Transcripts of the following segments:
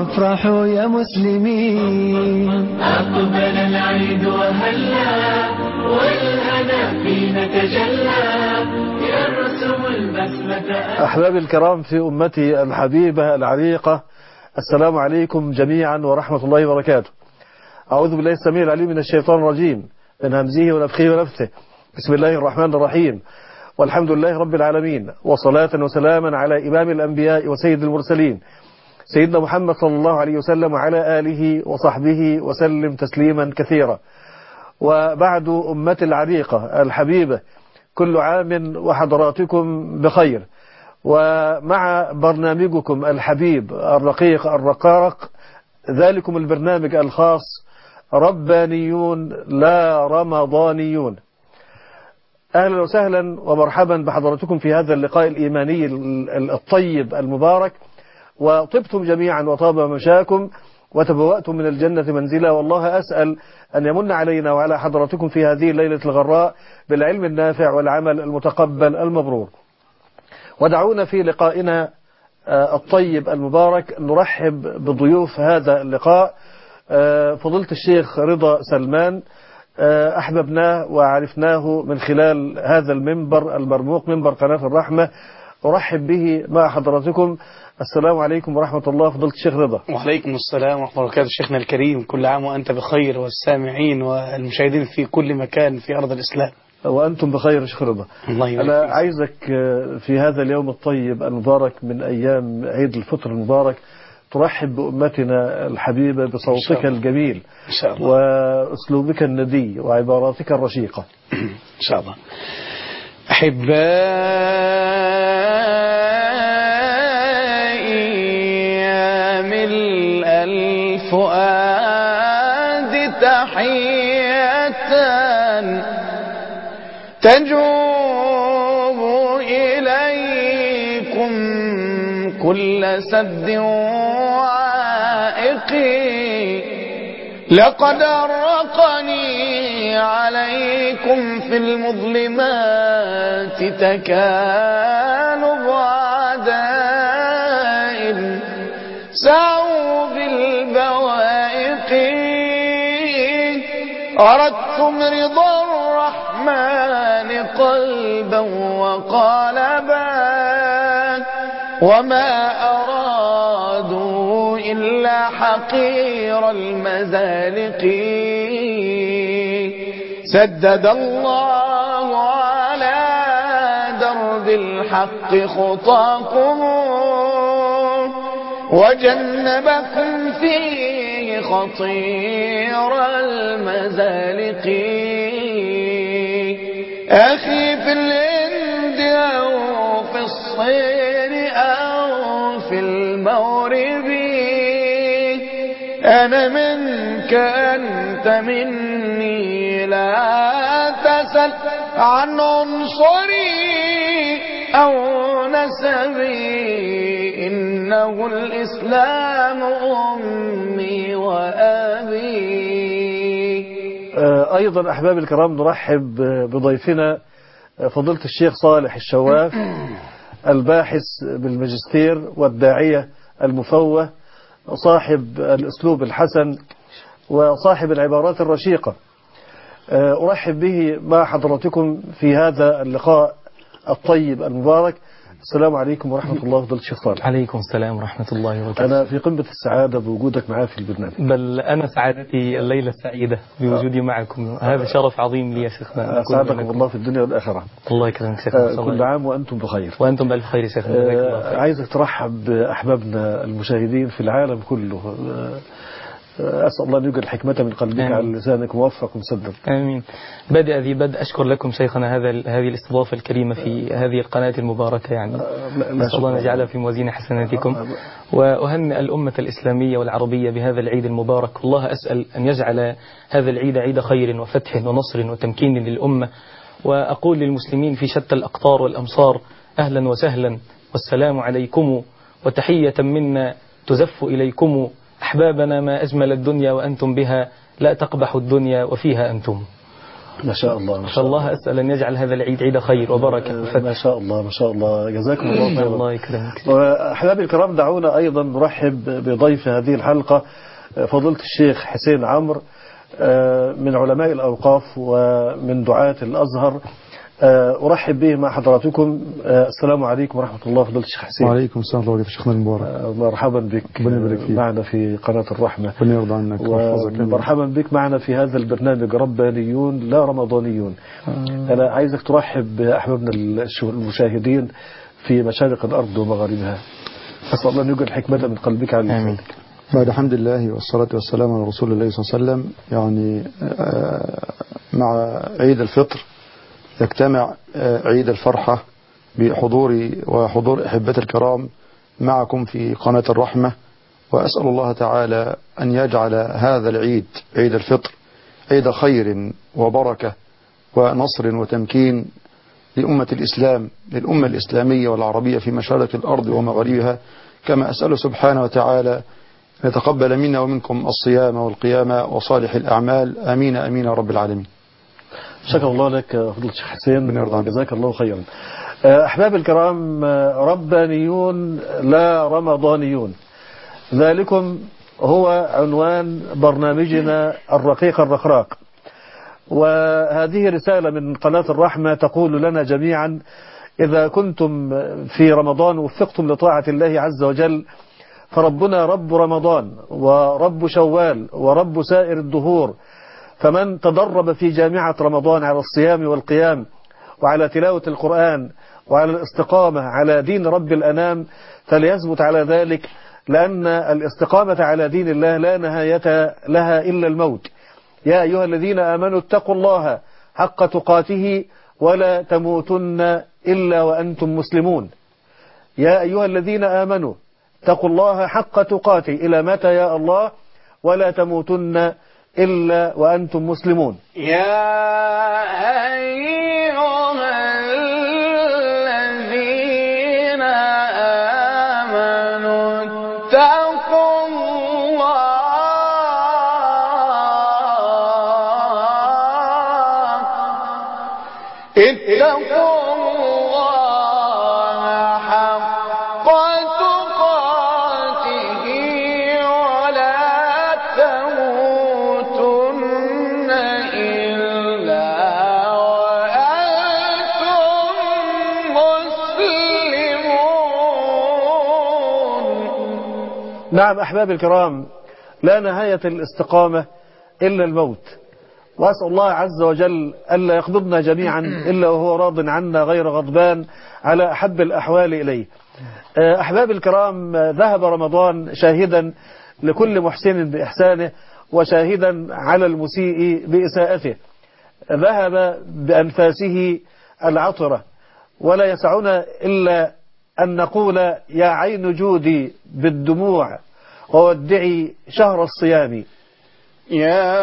افرحوا يا مسلمين، أقبل العيد وهلا والهنا فينا تجلى، يرسم البسمة. أحبابي الكرام في أمتي الحبيبة العريقة، السلام عليكم جميعا ورحمة الله وبركاته. أعوذ بالله السميع العليم من الشيطان الرجيم، من همزه ونفخه ونفثه. بسم الله الرحمن الرحيم، والحمد لله رب العالمين، وصلاة وسلاما على إمام الأنبياء وسيد المرسلين سيدنا محمد صلى الله عليه وسلم وعلى آله وصحبه وسلم تسليما كثيرا. وبعد أمتي العريقة الحبيبة، كل عام وحضراتكم بخير، ومع برنامجكم الحبيب الرقيق الرقاق، ذلكم البرنامج الخاص ربانيون لا رمضانيون. أهلا وسهلا ومرحبا بحضراتكم في هذا اللقاء الإيماني الطيب المبارك، وطبتم جميعا وطاب مشاكم وتبوأتم من الجنة منزلا. والله أسأل أن يمن علينا وعلى حضراتكم في هذه الليلة الغراء بالعلم النافع والعمل المتقبل المبرور. ودعونا في لقائنا الطيب المبارك نرحب بضيوف هذا اللقاء، فضيلة الشيخ رضا سلمان، أحببناه وعرفناه من خلال هذا المنبر المرموق، منبر قناة الرحمة. أرحب به مع حضراتكم. السلام عليكم ورحمة الله، فضيلة الشيخ رضا. وعليكم السلام ورحمة الله وبركاته. شيخنا الكريم، كل عام وأنت بخير، والسامعين والمشاهدين في كل مكان في أرض الإسلام وأنتم بخير يا شيخ رضا. أنا عايزك في هذا اليوم الطيب المبارك من أيام عيد الفطر المبارك ترحب بأمتنا الحبيبة بصوتك الجميل إن شاء الله، وأسلوبك الندي وعباراتك الرشيقة إن شاء الله. أحبائي يا ملء الفؤاد تحية تجوب إليكم كل سد وعائق، لقد أرقني عليكم في المظلمات تكالب أعداء سعوا بالبوائق، أردتم رضا الرحمن قلبا وقالبا، وما أرادوا إلا حقير المزالق، سدد الله على درب الحق خطاكم وجنبكم فيه خطير المزالق. أخي في الهند أو في الصين أو في المغرب، أنا منك أنت مني، لا تسل عن عنصري أو نسبي، إنه الإسلام أمي وأبي. أيضا أحباب الكرام نرحب بضيفنا فضيلة الشيخ صالح الشواف، الباحث بالماجستير والداعية المفوه، صاحب الأسلوب الحسن وصاحب العبارات الرشيقة. أرحب به مع حضراتكم في هذا اللقاء الطيب المبارك. السلام عليكم ورحمة الله فضيلة الشيخ صالح. عليكم السلام ورحمة الله وبركاته. أنا في قمة السعادة بوجودك معي في البرنامج، بل أنا سعادتي الليلة السعيدة بوجودي معكم، هذا شرف عظيم لي يا شيخنا. أسعدكم الله في الدنيا والآخرة. الله يكرمك شيخنا. كل عام وأنتم بخير. وأنتم بألف خير شيخنا. عايزك ترحب بأحبابنا المشاهدين في العالم كله. أسأل الله أن يجعل الحكمة من قلبك على لسانك موفق مسدد. آمين. بدأ ذي بدء أشكر لكم شيخنا هذه الاستضافة الكريمة في هذه القناة المباركة، يعني نسأل الله أن يجعلها في موازين حسناتكم، وأهنئ الأمة الإسلامية والعربية بهذا العيد المبارك. والله أسأل أن يجعل هذا العيد عيد خير وفتح ونصر وتمكين للأمة. وأقول للمسلمين في شتى الأقطار والأمصار أهلا وسهلا، والسلام عليكم، وتحية منا تزف إليكم. أحبابنا، ما أجمل الدنيا وأنتم بها، لا تقبح الدنيا وفيها أنتم. ما شاء الله ما شاء فالله أسأل أن يجعل هذا العيد عيد خير وبركة وفتح. ما شاء الله ما شاء الله، جزاكم الله خيرا. الله يكرمك. وأحبابي الكرام، دعونا أيضا نرحب بضيف هذه الحلقة فضيلة الشيخ حسين عمرو من علماء الأوقاف ومن دعاة الأزهر. أرحب به مع حضراتكم. السلام عليكم ورحمة الله فضيلة الشيخ حسين. وعليكم السلام ورحمة الله شيخنا المبارك. مرحبا بك معنا في قناة الرحمة. ربنا يرضى عنك ويحفظك. ومرحبا بك معنا في هذا البرنامج ربانيون لا رمضانيون. أنا عايزك ترحب بأحبابنا المشاهدين في مشارق الأرض ومغاربها. أسأل الله أن يجعل الحكمة من قلبك على آمين. بعد حمد الله والصلاة والسلام على رسول الله صلى الله عليه وسلم. يعني مع عيد الفطر يجتمع عيد الفرحة بحضوري وحضور أحبتي الكرام معكم في قناة الرحمة، وأسأل الله تعالى أن يجعل هذا العيد عيد الفطر عيد خير وبركة ونصر وتمكين لأمة الإسلام، للأمة الإسلامية والعربية في مشارق الأرض ومغاربها، كما أسأل سبحانه وتعالى أن يتقبل منا ومنكم الصيام والقيام وصالح الأعمال. آمين آمين يا رب العالمين. شكر الله لك فضيلة الشيخ حسين، جزاك الله خيرا. أحباب الكرام، ربانيون لا رمضانيون، ذلكم هو عنوان برنامجنا الرقيق الرخراق. وهذه رسالة من قناة الرحمة تقول لنا جميعا: إذا كنتم في رمضان وفقتم لطاعة الله عز وجل، فربنا رب رمضان ورب شوال ورب سائر الدهور. فمن تدرب في جامعة رمضان على الصيام والقيام وعلى تلاوة القرآن وعلى الاستقامة على دين رب الأنام فليثبت على ذلك، لأن الاستقامة على دين الله لا نهاية لها إلا الموت. يا أيها الذين آمنوا اتقوا الله حق تقاته ولا تموتن إلا وأنتم مسلمون. يا أيها الذين آمنوا اتقوا الله حق تقاته، إلى متى يا الله؟ ولا تموتن إلا وأنتم مسلمون. يا أيها الذين آمنوا اتقوا الله حق تقاته ولا تموتن إلا وأنتم مسلمون. نعم أحباب الكرام، لا نهاية الاستقامة إلا الموت. وأسأل الله عز وجل ألا يقبضنا جميعا إلا وهو راض عنا غير غضبان على أحب الأحوال إليه. أحباب الكرام، ذهب رمضان شاهدا لكل محسن بإحسانه وشاهدا على المسيء بإساءته. ذهب بأنفاسه العطرة، ولا يسعنا إلا أن نقول: يا عين جودي بالدموع وودعي شهر الصيام. يا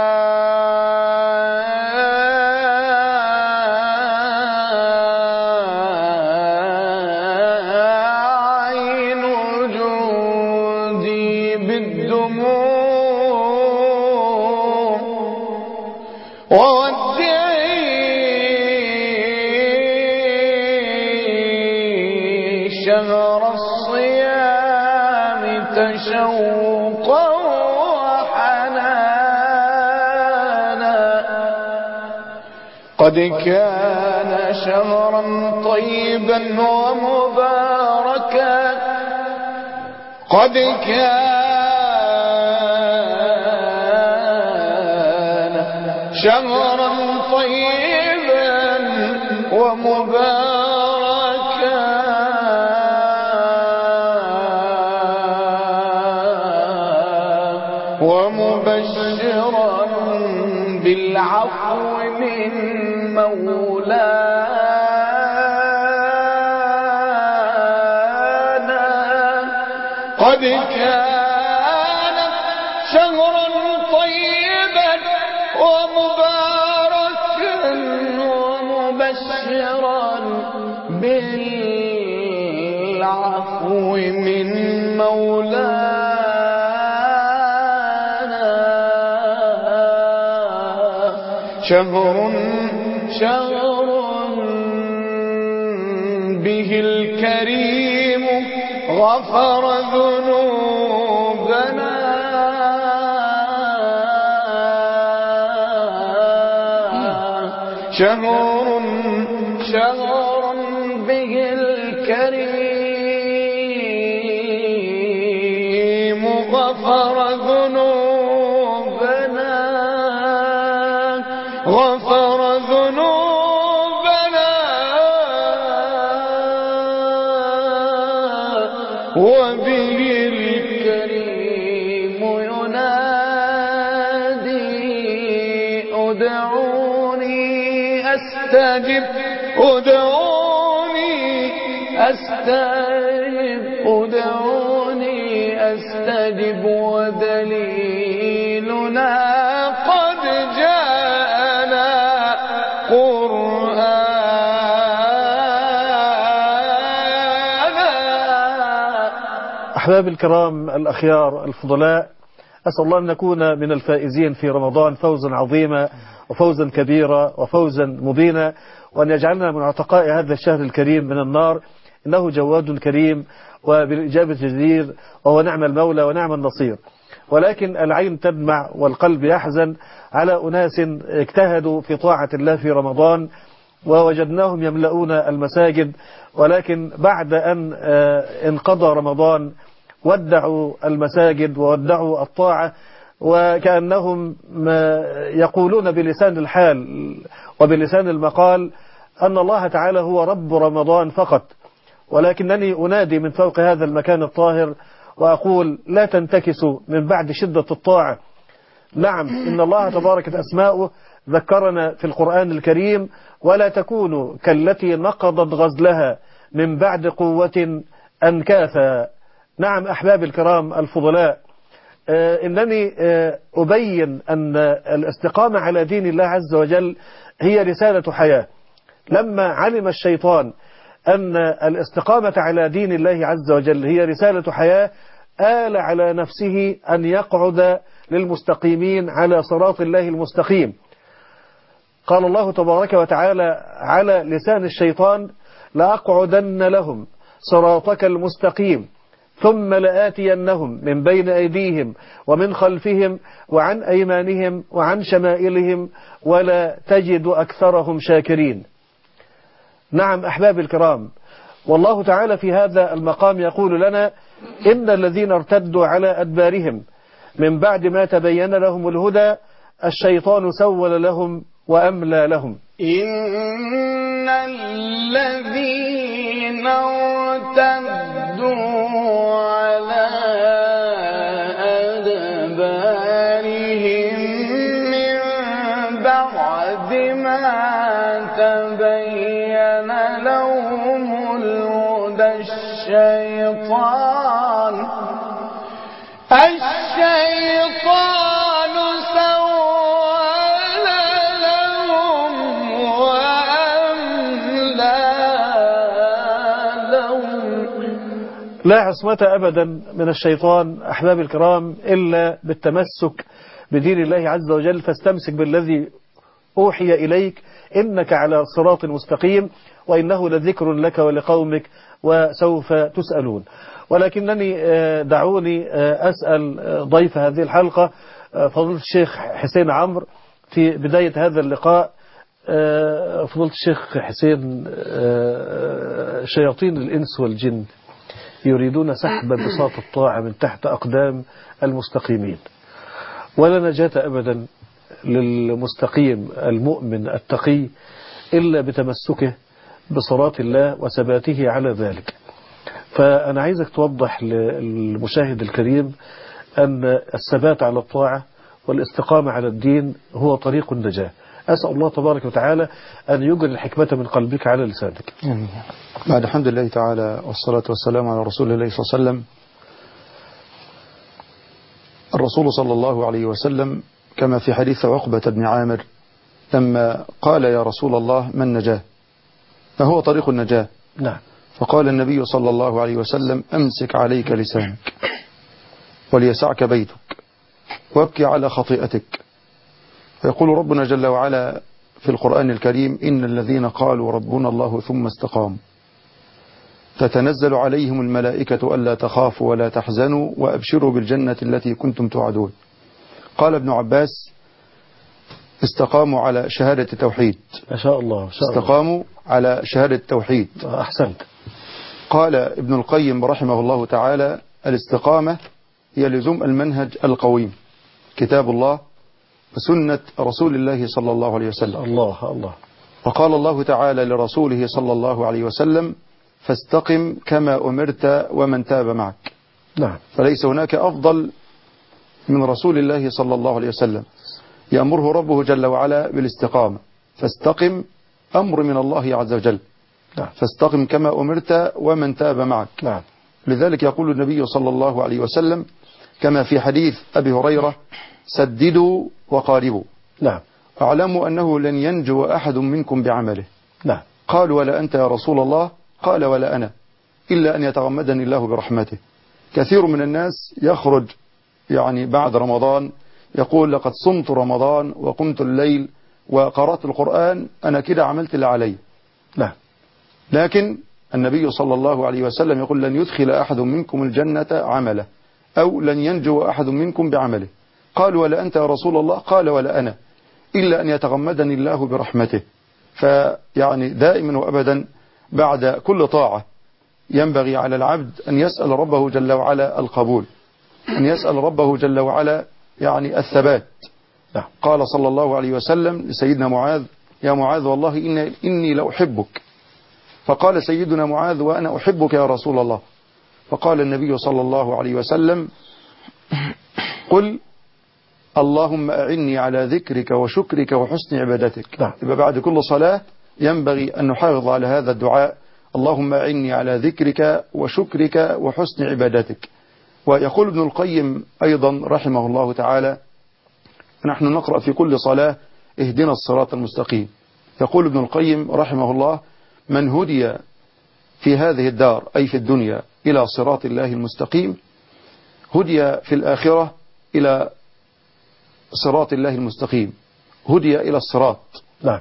عين جودي بالدموع وودعي شهر الصيام تشوقا قد كان شهرا طيبا ومباركا، قد كان شهرا طيبا ومباركا ومبشرا بالعفو من مولانا، قد كان شهرا طيبا ومباركا ومبشرا بالعفو من مولانا، شهر به الكريم غفر ذنوبنا شهر به الكريم غفر ذنوبنا وبه الكريم ينادي ادعوني أستجب ودليلنا قد جاءنا قرآنا. أحباب الكرام الأخيار الفضلاء، أسأل الله أن نكون من الفائزين في رمضان فوزا عظيما وفوزا كبيرا وفوزا مبينا، وأن يجعلنا من عتقاء هذا الشهر الكريم من النار، إنه جواد كريم وبالإجابة جدير، وهو نعم المولى ونعم النصير. ولكن العين تدمع والقلب يحزن على أناس اجتهدوا في طاعة الله في رمضان ووجدناهم يملؤون المساجد، ولكن بعد أن انقضى رمضان ودعوا المساجد وودعوا الطاعة، وكأنهم يقولون بلسان الحال وبلسان المقال أن الله تعالى هو رب رمضان فقط. ولكنني أنادي من فوق هذا المكان الطاهر وأقول: لا تنتكسوا من بعد شدة الطاعة. نعم، إن الله تبارك أسماؤه ذكرنا في القرآن الكريم: ولا تكونوا كالتي نقضت غزلها من بعد قوة أنكاثا. نعم أحباب الكرام الفضلاء، إنني أبين أن الاستقامة على دين الله عز وجل هي رسالة حياة. لما علم الشيطان أن الاستقامة على دين الله عز وجل هي رسالة حياة، آل على نفسه أن يقعد للمستقيمين على صراط الله المستقيم. قال الله تبارك وتعالى على لسان الشيطان: لأقعدن لهم صراطك المستقيم ثم لآتينهم من بين أيديهم ومن خلفهم وعن أيمانهم وعن شمائلهم ولا تجد أكثرهم شاكرين. نعم أحباب الكرام، والله تعالى في هذا المقام يقول لنا: إن الذين ارتدوا على أدبارهم من بعد ما تبين لهم الهدى الشيطان سول لهم وأملى لهم. إن الذين ارتدوا على أدبارهم من بعد ما تبين لهم الهدى الشيطان سول لهم وأملى لهم. لا عصمة أبدا من الشيطان أحباب الكرام إلا بالتمسك بدين الله عز وجل، فاستمسك بالذي أوحي إليك إنك على صراط مستقيم وإنه لذكر لك ولقومك وسوف تسألون. ولكنني دعوني أسأل ضيف هذه الحلقة فضيلة الشيخ حسين عمرو في بداية هذا اللقاء. فضيلة الشيخ حسين، شياطين الإنس والجن يريدون سحب بساط الطاعة من تحت أقدام المستقيمين، ولا نجاة أبدا للمستقيم المؤمن التقي إلا بتمسكه بصراط الله وثباته على ذلك. فأنا عايزك توضح للمشاهد الكريم أن الثبات على الطاعة والاستقامة على الدين هو طريق النجاة. أسأل الله تبارك وتعالى أن يجري الحكمة من قلبك على لسانك. بعد الحمد لله تعالى والصلاة والسلام على رسول الله صلى الله عليه وسلم. الرسول صلى الله عليه وسلم كما في حديث عقبة بن عامر لما قال: يا رسول الله ما النجاة؟ ما هو طريق النجاة؟ نعم. فقال النبي صلى الله عليه وسلم: أمسك عليك لسانك وليسعك بيتك وابكي على خطيئتك فيقول ربنا جل وعلا في القرآن الكريم: إن الذين قالوا ربنا الله ثم استقاموا تتنزل عليهم الملائكة ألا تخافوا ولا تحزنوا وأبشروا بالجنة التي كنتم توعدون. قال ابن عباس: استقاموا على شهادة التوحيد. ما شاء الله، ما شاء الله. استقاموا على شهادة التوحيد. أحسنت. قال ابن القيم رحمه الله تعالى: الاستقامة هي لزوم المنهج القويم، كتاب الله وسنة رسول الله صلى الله عليه وسلم. الله. وقال الله تعالى لرسوله صلى الله عليه وسلم: فاستقم كما أمرت ومن تاب معك. نعم. فليس هناك أفضل من رسول الله صلى الله عليه وسلم، يأمره ربه جل وعلا بالاستقامة. فاستقم، أمر من الله عز وجل. نعم. فاستقم كما أمرت ومن تاب معك. نعم. لذلك يقول النبي صلى الله عليه وسلم كما في حديث أبي هريرة: سددوا وقاربوا. نعم. اعلموا أنه لن ينجو أحد منكم بعمله. نعم. قالوا: ولا أنت يا رسول الله؟ قال: ولا أنا، إلا أن يتغمدني الله برحمته. كثير من الناس يخرج يعني بعد رمضان يقول: لقد صمت رمضان وقمت الليل وقرأت القرآن، أنا كده عملت اللي علي. نعم. لكن النبي صلى الله عليه وسلم يقول: لن يدخل أحد منكم الجنة عمله، أو لن ينجو أحد منكم بعمله. قالوا: ولا أنت يا رسول الله؟ قال: ولا أنا، إلا أن يتغمدني الله برحمته. فيعني دائما وأبدا بعد كل طاعة ينبغي على العبد أن يسأل ربه جل وعلا القبول، أن يسأل ربه جل وعلا يعني الثبات. قال صلى الله عليه وسلم لسيدنا معاذ: يا معاذ والله إني لأحبك. فقال سيدنا معاذ: وأنا أحبك يا رسول الله. فقال النبي صلى الله عليه وسلم: قل اللهم أعني على ذكرك وشكرك وحسن عبادتك. يبقى بعد كل صلاة ينبغي أن نحافظ على هذا الدعاء: اللهم أعني على ذكرك وشكرك وحسن عبادتك. ويقول ابن القيم أيضا رحمه الله تعالى: نحن نقرأ في كل صلاة: اهدنا الصراط المستقيم. يقول ابن القيم رحمه الله: من هدي في هذه الدار أي في الدنيا إلى صراط الله المستقيم، هدي في الآخرة إلى صراط الله المستقيم، هدي إلى الصراط. نعم.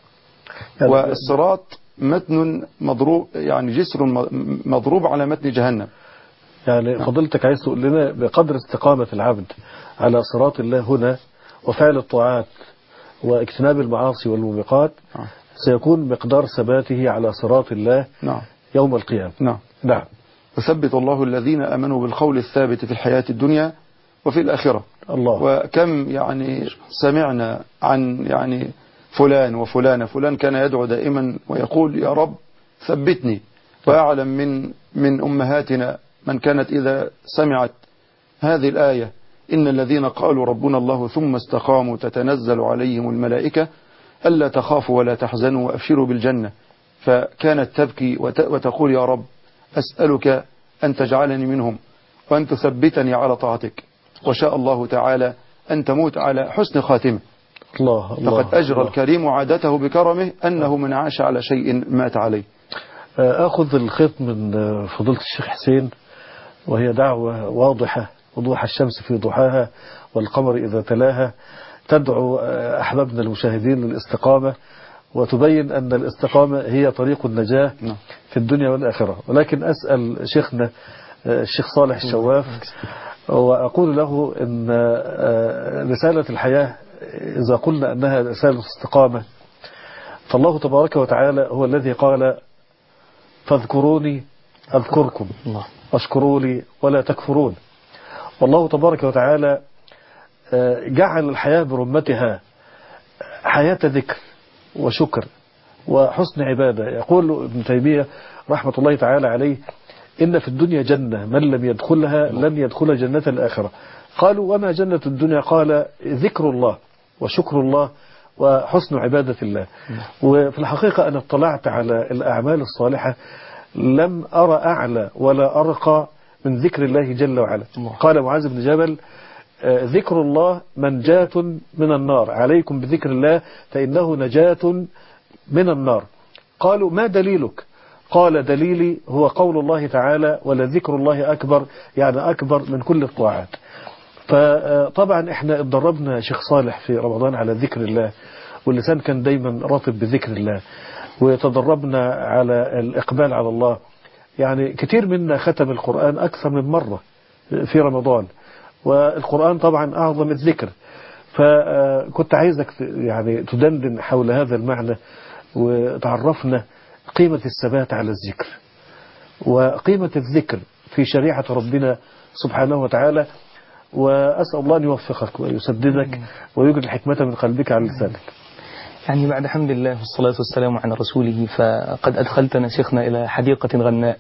والصراط متن مضروب، يعني جسر مضروب على متن جهنم. يعني فضلتك عايز تقول لنا بقدر استقامة العبد على صراط الله هنا وفعل الطاعات واجتناب المعاصي والموبقات سيكون مقدار ثباته على صراط الله يوم القيامة. نعم. وثبت الله الذين آمنوا بالقول الثابت في الحياة الدنيا وفي الآخرة. الله. وكم يعني سمعنا عن يعني فلان وفلان، فلان كان يدعو دائما ويقول: يا رب ثبتني. وأعلم من أمهاتنا من كانت إذا سمعت هذه الآية: إن الذين قالوا ربنا الله ثم استقاموا تتنزل عليهم الملائكة ألا تخافوا ولا تحزنوا وأبشروا بالجنة، فكانت تبكي وتقول: يا رب أسألك أن تجعلني منهم وأن تثبتني على طاعتك. وشاء الله تعالى أن تموت على حسن خاتمة. الله. فقد أجرى الكريم عادته بكرمه أنه من عاش على شيء مات عليه. أخذ الخيط من فضيلة الشيخ حسين، وهي دعوة واضحة وضوح الشمس في ضحاها والقمر إذا تلاها، تدعو أحبابنا المشاهدين للاستقامة وتبين أن الاستقامة هي طريق النجاة في الدنيا والآخرة. ولكن أسأل شيخنا الشيخ صالح الشواف وأقول له أن رسالة الحياة إذا قلنا أنها رسالة استقامة، فالله تبارك وتعالى هو الذي قال: فاذكروني أذكركم واشكروا لي ولا تكفرون. والله تبارك وتعالى جعل الحياة برمتها حياة ذكر وشكر وحسن عبادة. يقول ابن تيمية رحمة الله تعالى عليه: إن في الدنيا جنة من لم يدخلها لن يدخل جنة الآخرة. قالوا: وما جنة الدنيا؟ قال: ذكر الله وشكر الله وحسن عبادة الله. وفي الحقيقة أنا اطلعت على الأعمال الصالحة لم أرى أعلى ولا أرقى من ذكر الله جل وعلا. قال معاذ بن جبل: ذكر الله منجاة من النار، عليكم بذكر الله فإنه نجاة من النار. قالوا: ما دليلك؟ قال: دليلي هو قول الله تعالى: ولذكر الله أكبر، يعني أكبر من كل الطاعات. فطبعا احنا اتدربنا شيخ صالح في رمضان على ذكر الله، واللسان كان دايما رطب بذكر الله، وتدربنا على الإقبال على الله. يعني كتير منا ختم القرآن أكثر من مرة في رمضان، والقرآن طبعا أعظم الذكر. فكنت عايزك يعني تدندن حول هذا المعنى، وتعرفنا قيمة الثبات على الذكر وقيمة الذكر في شريعة ربنا سبحانه وتعالى. وأسأل الله أن يوفقك ويسددك ويجري الحكمة من قلبك على لسانك. يعني بعد حمد الله والصلاة والسلام على رسوله، فقد أدخلتنا شيخنا إلى حديقة غناء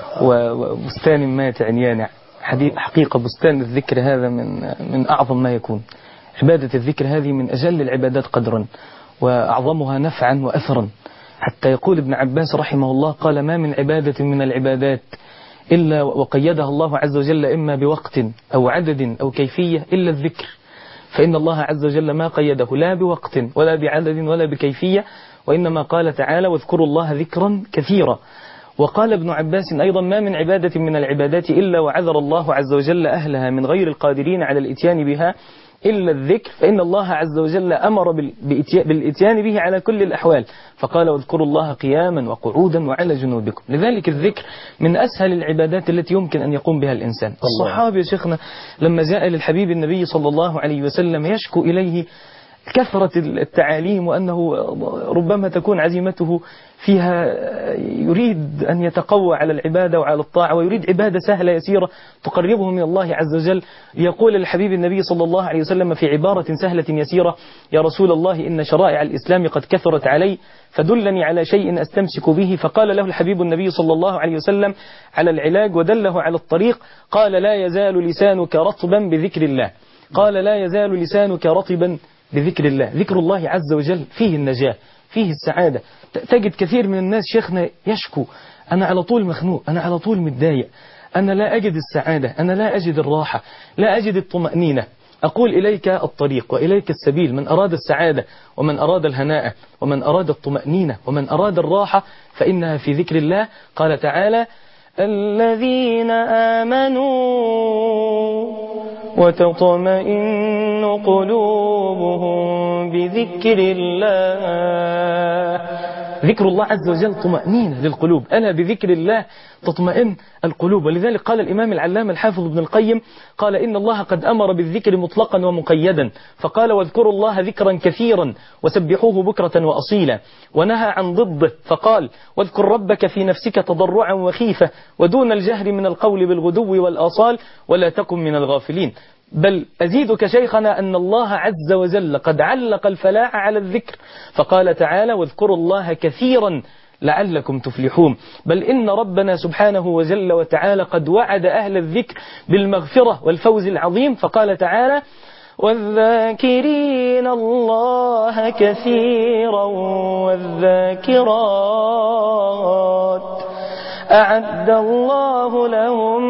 وبستان ماتع يانع. حقيقة بستان الذكر هذا من أعظم ما يكون. عبادة الذكر هذه من أجل العبادات قدرا وأعظمها نفعا وأثرا، حتى يقول ابن عباس رحمه الله قال: ما من عبادة من العبادات إلا وقيدها الله عز وجل إما بوقت أو عدد أو كيفية إلا الذكر، فإن الله عز وجل ما قيده لا بوقت ولا بعدد ولا بكيفية، وإنما قال تعالى: واذكروا الله ذكرا كثيرا. وقال ابن عباس أيضا: ما من عبادة من العبادات إلا وعذر الله عز وجل أهلها من غير القادرين على الإتيان بها إلا الذكر، فإن الله عز وجل أمر بالإتيان به على كل الأحوال، فقال: واذكروا الله قياما وقعودا وعلى جنوبكم. لذلك الذكر من أسهل العبادات التي يمكن أن يقوم بها الإنسان. الصحابي يا شيخنا لما جاء للحبيب النبي صلى الله عليه وسلم يشكو إليه كثرة التعاليم، وأنه ربما تكون عزيمته فيها يريد أن يتقوى على العبادة وعلى الطاعة، ويريد عبادة سهلة يسيرة تقربه من الله عز وجل، يقول الحبيب النبي صلى الله عليه وسلم في عبارة سهلة يسيرة: يا رسول الله إن شرائع الإسلام قد كثرت علي، فدلني على شيء أستمسك به. فقال له الحبيب النبي صلى الله عليه وسلم على العلاج ودله على الطريق، قال: لا يزال لسانك رطبا بذكر الله. قال: لا يزال لسانك رطبا بذكر الله. ذكر الله عز وجل فيه النجاة، فيه السعادة. تجد كثير من الناس شيخنا يشكو: أنا على طول مخنوق، أنا على طول متضايق، أنا لا أجد السعادة، أنا لا أجد الراحة، لا أجد الطمأنينة. أقول إليك الطريق وإليك السبيل. من أراد السعادة ومن أراد الهناء ومن أراد الطمأنينة ومن أراد الراحة فإنها في ذكر الله. قال تعالى: الذين آمنوا وتطمئن قلوبهم بذكر الله. ذكر الله عز وجل طمأنينة للقلوب، ألا بذكر الله تطمئن القلوب. ولذلك قال الإمام العلامة الحافظ ابن القيم قال: إن الله قد أمر بالذكر مطلقا ومقيدا، فقال: واذكروا الله ذكرا كثيرا وسبحوه بكرة وأصيلا. ونهى عن ضده فقال: واذكر ربك في نفسك تضرعا وخيفة ودون الجهر من القول بالغدو والآصال ولا تكن من الغافلين. بل أزيدك شيخنا أن الله عز وجل قد علق الفلاح على الذكر، فقال تعالى: واذكروا الله كثيرا لعلكم تفلحون. بل إن ربنا سبحانه وجل وتعالى قد وعد أهل الذكر بالمغفرة والفوز العظيم، فقال تعالى: والذاكرين الله كثيرا والذاكرات أعد الله لهم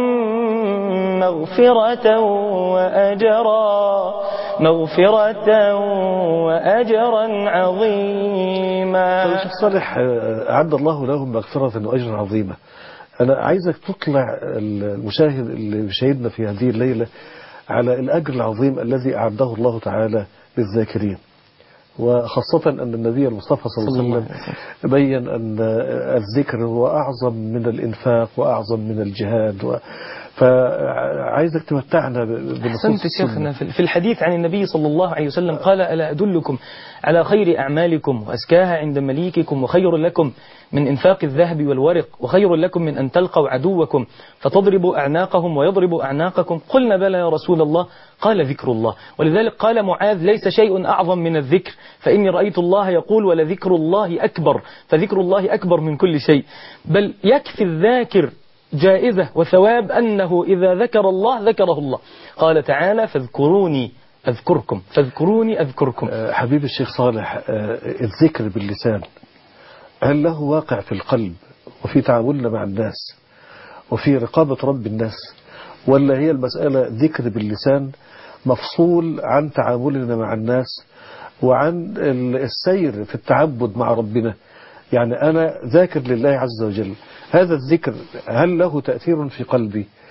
مغفرة وأجرا عظيما. الشيخ صالح أعد الله لهم مغفرة وأجرا عظيما. أنا عايزك تطلع المشاهد اللي بيشاهدنا في هذه الليلة على الأجر العظيم الذي أعده الله تعالى للذاكرين، وخاصة أن النبي المصطفى صلى الله عليه وسلم بيّن أن الذكر هو أعظم من الإنفاق وأعظم من الجهاد. فعايزك تمتعنا بنصوص أحسنت شيخنا. في الحديث عن النبي صلى الله عليه وسلم قال: ألا أدلكم على خير أعمالكم وأزكاها عند مليككم وخير لكم من إنفاق الذهب والورق وخير لكم من أن تلقوا عدوكم فتضربوا أعناقهم ويضربوا أعناقكم؟ قلنا: بلى يا رسول الله. قال: ذكر الله. ولذلك قال معاذ: ليس شيء أعظم من الذكر، فإني رأيت الله يقول: ولذكر الله أكبر. فذكر الله أكبر من كل شيء. بل يكفي الذاكر جائزة وثواب أنه إذا ذكر الله ذكره الله. قال تعالى: فاذكروني أذكركم، فاذكروني أذكركم. حبيب الشيخ صالح، الذكر باللسان هل له واقع في القلب وفي تعاملنا مع الناس وفي رقابة رب الناس، ولا هي المسألة ذكر باللسان مفصول عن تعاملنا مع الناس وعن السير في التعبد مع ربنا؟ يعني أنا ذاكر لله عز وجل، هذا الذكر هل له تأثير في قلبي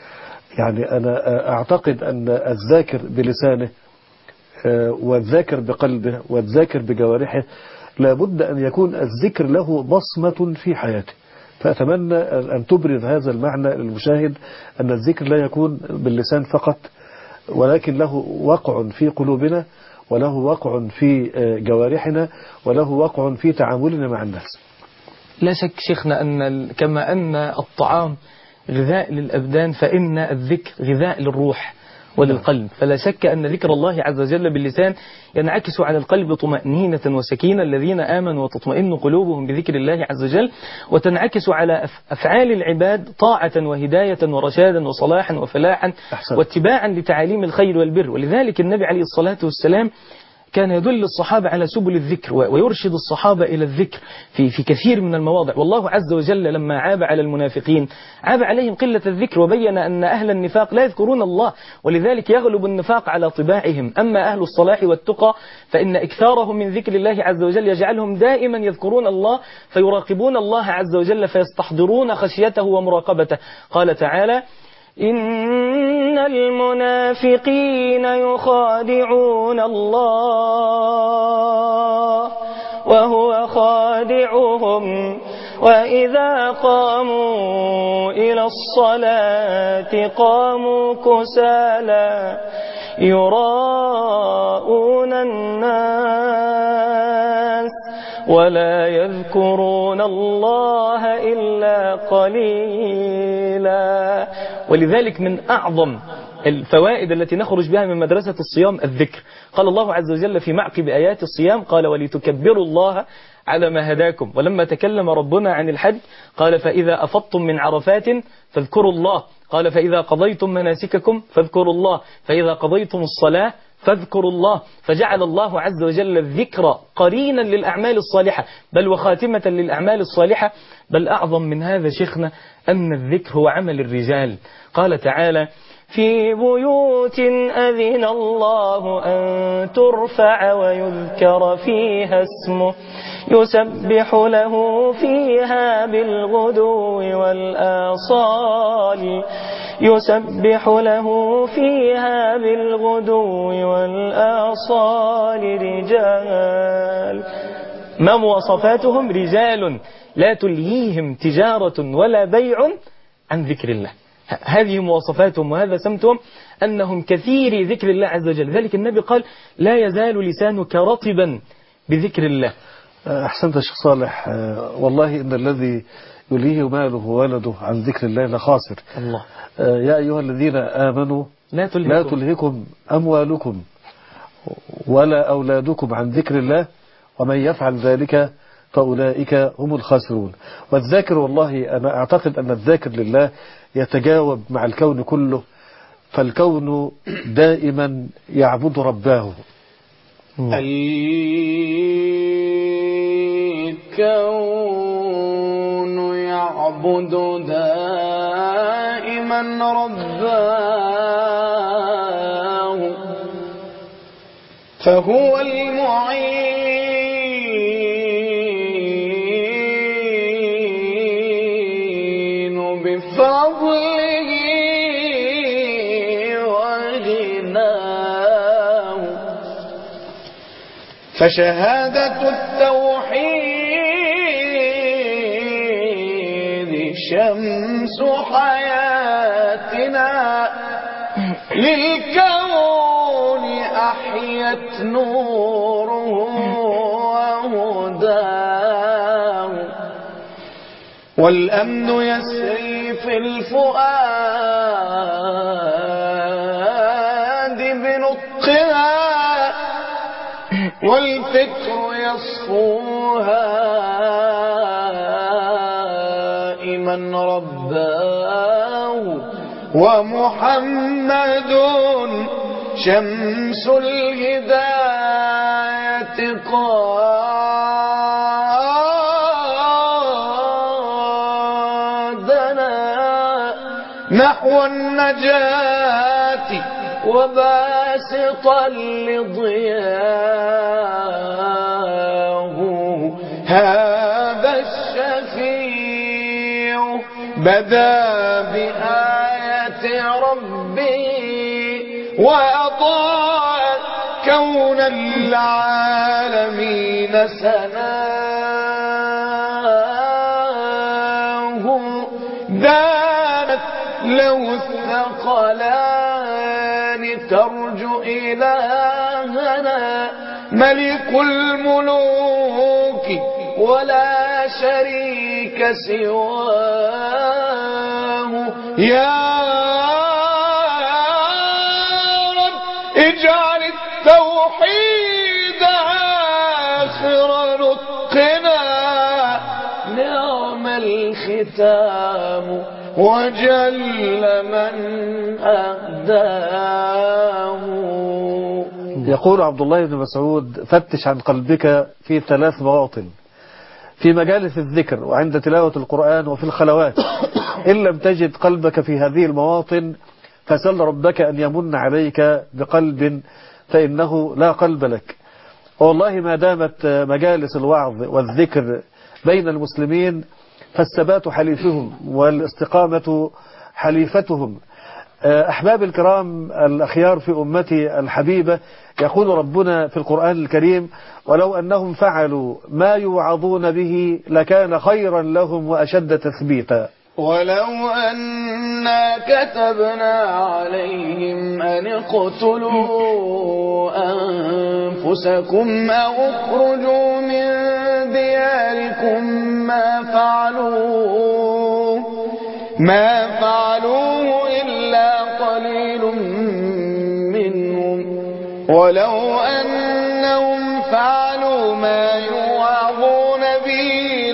يعني أنا أعتقد أن الذاكر بلسانه والذاكر بقلبه والذاكر بجوارحه لابد أن يكون الذكر له بصمة في حياته. فأتمنى أن تبرز هذا المعنى للمشاهد، أن الذكر لا يكون باللسان فقط، ولكن له وقع في قلوبنا، وله وقع في جوارحنا، وله وقع في تعاملنا مع الناس. لا شك شيخنا أن كما أن الطعام غذاء للأبدان فإن الذكر غذاء للروح وللقلب. فلا شك أن ذكر الله عز وجل باللسان ينعكس على القلب طمأنينة وسكينة، الذين آمنوا وتطمئن قلوبهم بذكر الله عز وجل، وتنعكس على أفعال العباد طاعة وهداية ورشادا وصلاحا وفلاحا واتباعا لتعاليم الخير والبر. ولذلك النبي عليه الصلاة والسلام كان يدل الصحابة على سبل الذكر ويرشد الصحابة إلى الذكر في كثير من المواضع. والله عز وجل لما عاب على المنافقين عاب عليهم قلة الذكر، وبين أن أهل النفاق لا يذكرون الله، ولذلك يغلب النفاق على طباعهم. أما أهل الصلاح والتقى فإن إكثارهم من ذكر الله عز وجل يجعلهم دائما يذكرون الله، فيراقبون الله عز وجل فيستحضرون خشيته ومراقبته. قال تعالى: إن المنافقين يخادعون الله وهو خادعهم وإذا قاموا إلى الصلاة قاموا كسالى يراءون الناس ولا يذكرون الله إلا قليلا. ولذلك من أعظم الفوائد التي نخرج بها من مدرسة الصيام الذكر. قال الله عز وجل في معقب آيات الصيام: قال ولتكبروا الله على ما هداكم. ولما تكلم ربنا عن الحج قال: فإذا أفضتم من عرفات فاذكروا الله. قال: فإذا قضيتم مناسككم فاذكروا الله. فإذا قضيتم الصلاة فاذكروا الله. فجعل الله عز وجل الذكر قرينا للأعمال الصالحة، بل وخاتمة للأعمال الصالحة. بل أعظم من هذا شيخنا أن الذكر هو عمل الرجال. قال تعالى: في بيوت أذن الله أن ترفع ويذكر فيها اسمه يسبح له فيها بالغدو والآصال يسبح له فيها بالغدو والآصال رجال. ما مواصفاتهم؟ رجال لا تلهيهم تجارة ولا بيع عن ذكر الله. هذه مواصفاتهم وهذا سمتهم، أنهم كثيري ذكر الله عز وجل. ذلك النبي قال: لا يزال لسانك رطبا بذكر الله. أحسنت يا شيخ صالح. والله إن الذي يليه ماله وولده عن ذكر الله لخاسر. الله. يا أيها الذين آمنوا لا تلهكم أموالكم ولا أولادكم عن ذكر الله ومن يفعل ذلك فأولئك هم الخاسرون. والذاكر، والله أنا أعتقد أن الذاكر لله يتجاوب مع الكون كله، فالكون دائما يعبد رباه. الكون يعبد دائما رباه، فهو المعين بفضله وغناه. فشهادة التوحيد شمس حياتنا للكون أحيت نوره وهداه. والأمن يسري في الفؤاد بنطقها والفكر يصفوها من رباه. ومحمد شمس الهداية قادنا نحو النجاة وباسطا لضياه. هذا الشفيع بدا بآية رب وأضاء كون العالمين سناه دانت له الثقلان ترجو إلهنا ملك الملوك ولا شريك سواه يا رب اجعل التوحيد آخر نطقنا نعم الختام وجل من أهداه. يقول عبد الله بن مسعود: فتش عن قلبك في 3 مواطن: في مجالس الذكر وعند تلاوة القرآن وفي الخلوات. إن لم تجد قلبك في هذه المواطن فسل ربك أن يمن عليك بقلب فإنه لا قلب لك. والله ما دامت مجالس الوعظ والذكر بين المسلمين فالثبات حليفهم والاستقامة حليفتهم. أحباب الكرام الأخيار في أمتي الحبيبة، يقول ربنا في القرآن الكريم: ولو أنهم فعلوا ما يوعظون به لكان خيرا لهم وأشد تثبيتا. ولو أنا كتبنا عليهم أن اقتلوا أنفسكم أو اخرجوا من دياركم ما فعلوه إلا قليل منهم ولو أنهم فعلوا ما يوعظون به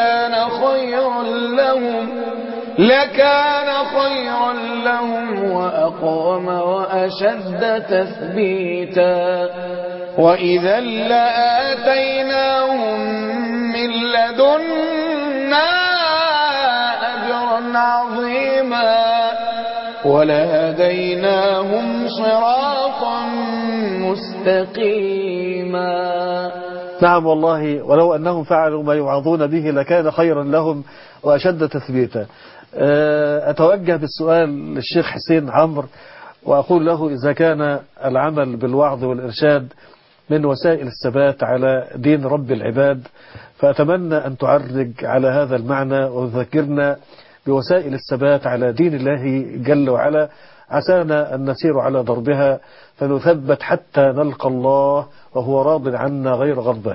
لكان خيرا لهم وأقوم وأشد تثبيتا وإذا لآتيناهم من لدنا أجرا عظيما ولهديناهم صراطا مستقيما. نعم والله، ولو أنهم فعلوا ما يوعظون به لكان خيرا لهم وأشد تثبيتا. أتوجه بالسؤال للشيخ حسين عمرو وأقول له: إذا كان العمل بالوعظ والإرشاد من وسائل الثبات على دين رب العباد، فأتمنى أن تعرج على هذا المعنى وتذكرنا بوسائل الثبات على دين الله جل وعلا، عسانا أن نسير على ضربها فنثبت حتى نلقى الله وهو راض عنا غير غضبان.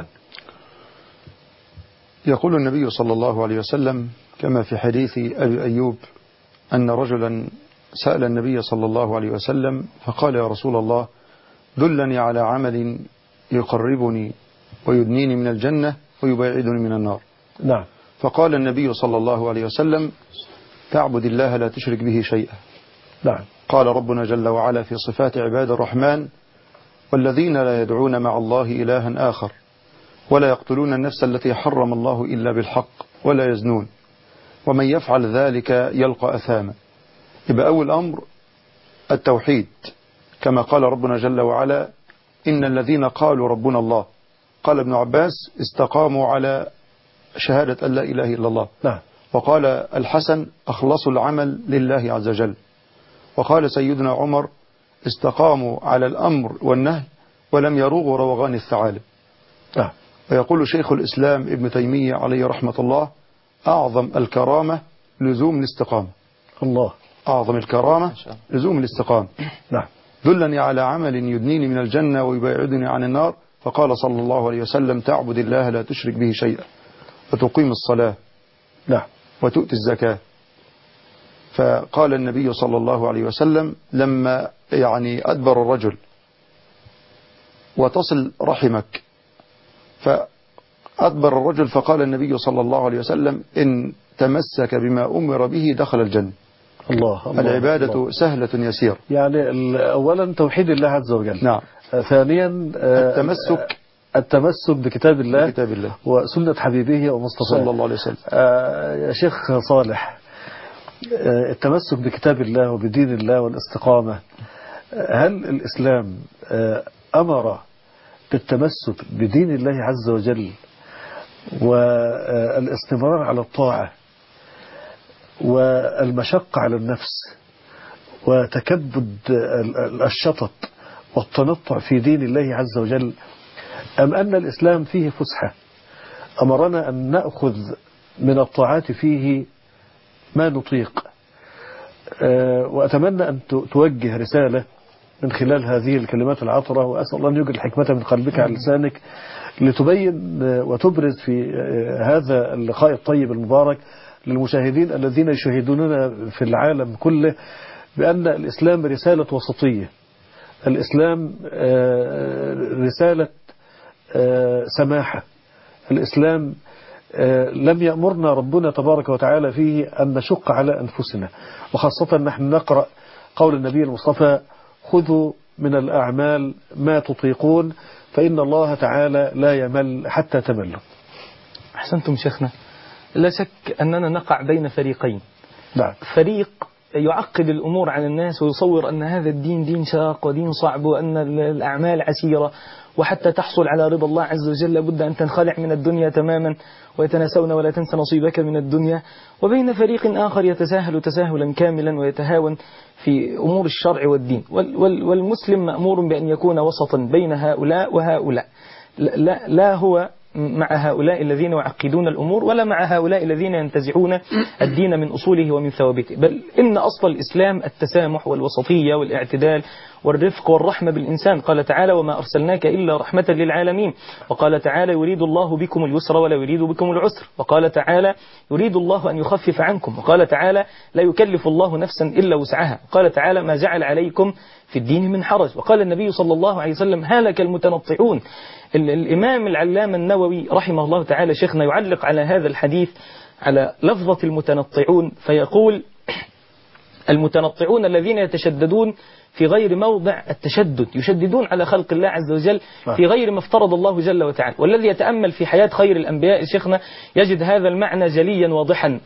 يقول النبي صلى الله عليه وسلم كما في حديث أبي أيوب أن رجلا سأل النبي صلى الله عليه وسلم فقال: يا رسول الله، دلني على عمل يقربني ويدنيني من الجنة ويبعدني من النار. نعم. فقال النبي صلى الله عليه وسلم: تعبد الله لا تشرك به شيئا. نعم. قال ربنا جل وعلا في صفات عباد الرحمن: والذين لا يدعون مع الله إلها آخر ولا يقتلون النفس التي حرم الله إلا بالحق ولا يزنون ومن يفعل ذلك يلقى أثاما. يبقى أول أمر التوحيد، كما قال ربنا جل وعلا: إن الذين قالوا ربنا الله، قال ابن عباس: استقاموا على شهادة أن لا إله إلا الله. نعم. وقال الحسن: أخلصوا العمل لله عز وجل. وقال سيدنا عمر: استقاموا على الأمر والنهي ولم يروغوا روغان الثعالب. نعم. ويقول شيخ الإسلام ابن تيمية عليه رحمة الله: أعظم الكرامة لزوم الاستقامة. الله. أعظم الكرامة لزوم الاستقامة. نعم. دلني على عمل يدنيني من الجنة ويبعدني عن النار. فقال صلى الله عليه وسلم: تعبد الله لا تشرك به شيئا وتقيم الصلاة. نعم. وتؤتي الزكاة. فقال النبي صلى الله عليه وسلم لما أدبر الرجل: وتصل رحمك. فأدبر الرجل فقال النبي صلى الله عليه وسلم: إن تمسك بما أمر به دخل الجنة. الله. العبادة الله. سهلة يسيرة. يعني أولا توحيد الله عز وجل. نعم. ثانيا التمسك بكتاب الله وسنة حبيبه ومصطفاه صلى الله عليه وسلم. يا شيخ صالح، التمسك بكتاب الله وبدين الله والاستقامة، هل الإسلام أمر بالتمسك بدين الله عز وجل والاستمرار على الطاعة والمشقة على النفس وتكبد الشطط والتنطع في دين الله عز وجل، أم أن الإسلام فيه فسحة أمرنا أن نأخذ من الطاعات فيه ما نطيق؟ وأتمنى أن توجه رسالة من خلال هذه الكلمات العطرة، وأسأل الله أن يجعل الحكمة من قلبك على لسانك لتبين وتبرز في هذا اللقاء الطيب المبارك للمشاهدين الذين يشاهدوننا في العالم كله بأن الإسلام رسالة وسطية، الإسلام رسالة سماحة، الإسلام لم يأمرنا ربنا تبارك وتعالى فيه أن نشق على أنفسنا، وخاصة نحن نقرأ قول النبي المصطفى: خذوا من الأعمال ما تطيقون فإن الله تعالى لا يمل حتى تملوا. أحسنتم شيخنا. لا شك أننا نقع بين فريقين. نعم. فريق يعقد الأمور على الناس ويصور أن هذا الدين دين شاق ودين صعب وأن الأعمال عسيرة، وحتى تحصل على رضا الله عز وجل لابد أن تنخلع من الدنيا تماما، ويتناسون ولا تنسى نصيبك من الدنيا. وبين فريق آخر يتساهل تساهلا كاملا ويتهاون في أمور الشرع والدين. والمسلم مأمور بأن يكون وسطا بين هؤلاء وهؤلاء، لا هو مع هؤلاء الذين يعقدون الأمور ولا مع هؤلاء الذين ينتزعون الدين من أصوله ومن ثوابته، بل إن أصل الإسلام التسامح والوسطية والاعتدال والرفق والرحمة بالإنسان. قال تعالى: وما أرسلناك إلا رحمة للعالمين. وقال تعالى: يريد الله بكم اليسر ولا يريد بكم العسر. وقال تعالى: يريد الله أن يخفف عنكم. وقال تعالى: لا يكلف الله نفسا إلا وسعها. وقال تعالى: ما جعل عليكم في الدين من حرج. وقال النبي صلى الله عليه وسلم: هلك المتنطعون. الإمام العلامة النووي رحمه الله تعالى شيخنا يعلق على هذا الحديث على لفظة المتنطعون فيقول: المتنطعون الذين يتشددون في غير موضع التشدد، يشددون على خلق الله عز وجل في غير ما افترض الله جل وتعالى. والذي يتأمل في حياة خير الأنبياء شيخنا يجد هذا المعنى جليا واضحا،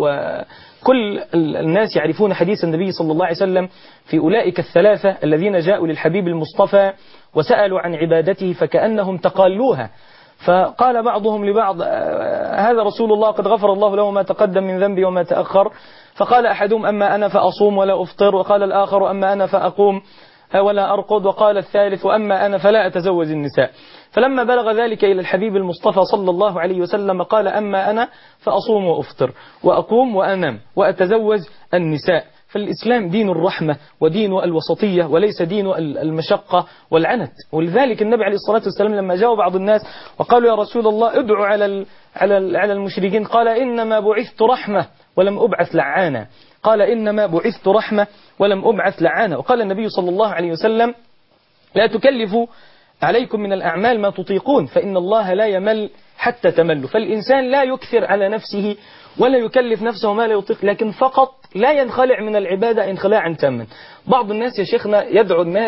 وكل الناس يعرفون حديث النبي صلى الله عليه وسلم في أولئك الثلاثة الذين جاءوا للحبيب المصطفى وسألوا عن عبادته فكأنهم تقالوها، فقال بعضهم لبعض: هذا رسول الله قد غفر الله له ما تقدم من ذنبي وما تأخر. فقال أحدهم: أما أنا فأصوم ولا أفطر. وقال الآخر: أما أنا فأقوم ولا أرقد. وقال الثالث: وأما أنا فلا أتزوج النساء. فلما بلغ ذلك إلى الحبيب المصطفى صلى الله عليه وسلم قال: أما أنا فأصوم وأفطر وأقوم وأنام وأتزوج النساء. فالإسلام دين الرحمة ودين الوسطية وليس دين المشقة والعنت. ولذلك النبي عليه الصلاة والسلام لما جاء بعض الناس وقالوا: يا رسول الله ادعوا على المشركين، قال: إنما بعثت رحمة ولم أبعث لعانا. قال: إنما بعثت رحمة ولم أبعث لعانا. وقال النبي صلى الله عليه وسلم: لا تكلفوا عليكم من الأعمال ما تطيقون فإن الله لا يمل حتى تملوا. فالإنسان لا يكثر على نفسه ولا يكلف نفسه ما لا يطيق، لكن فقط لا ينخلع من العبادة انخلاعا تاما. بعض الناس يا شيخنا يدعو الناس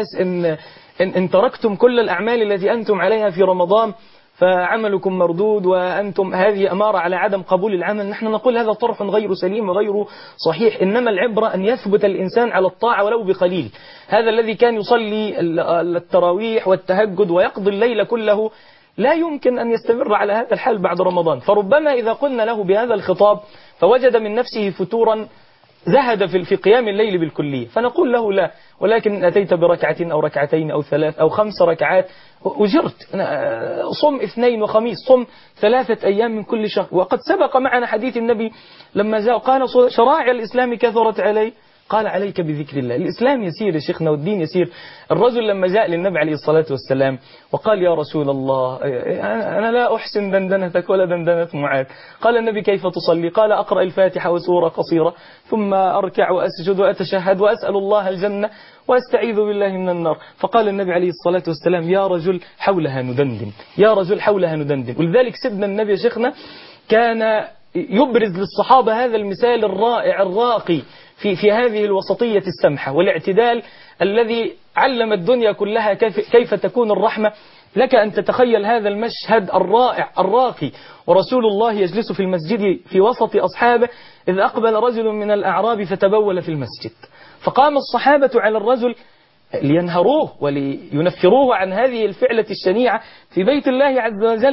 إن تركتم كل الأعمال التي أنتم عليها في رمضان فعملكم مردود وأنتم هذه أمارة على عدم قبول العمل. نحن نقول هذا طرح غير سليم وغير صحيح، إنما العبرة أن يثبت الإنسان على الطاعة ولو بقليل. هذا الذي كان يصلي التراويح والتهجد ويقضي الليل كله لا يمكن أن يستمر على هذا الحال بعد رمضان، فربما إذا قلنا له بهذا الخطاب فوجد من نفسه فتورا زهد في قيام الليل بالكلية، فنقول له لا، ولكن أتيت بركعة أو ركعتين أو 3 أو 5 ركعات أجرت. صم 2 وخميس، صم 3 أيام من كل شهر. وقد سبق معنا حديث النبي لما جاء قال: شرائع الإسلام كثرت علي، قال: عليك بذكر الله. الإسلام يسير يا شيخنا والدين يسير. الرجل لما جاء للنبي عليه الصلاة والسلام وقال: يا رسول الله أنا لا أحسن دندنتك ولا دندنة معاذ. قال النبي: كيف تصلي؟ قال: أقرأ الفاتحة وسورة قصيرة ثم أركع وأسجد وأتشهد وأسأل الله الجنة وأستعيذ بالله من النار. فقال النبي عليه الصلاة والسلام: يا رجل حولها ندندن، يا رجل حولها ندندن. ولذلك سيدنا النبي يا شيخنا كان يبرز للصحابة هذا المثال الرائع الراقي في هذه الوسطية السمحة والاعتدال الذي علم الدنيا كلها كيف تكون الرحمة. لك أن تتخيل هذا المشهد الرائع الراقي ورسول الله يجلس في المسجد في وسط أصحابه إذ أقبل رجل من الأعراب فتبول في المسجد، فقام الصحابة على الرجل لينهروه ولينفروه عن هذه الفعلة الشنيعة في بيت الله عز وجل.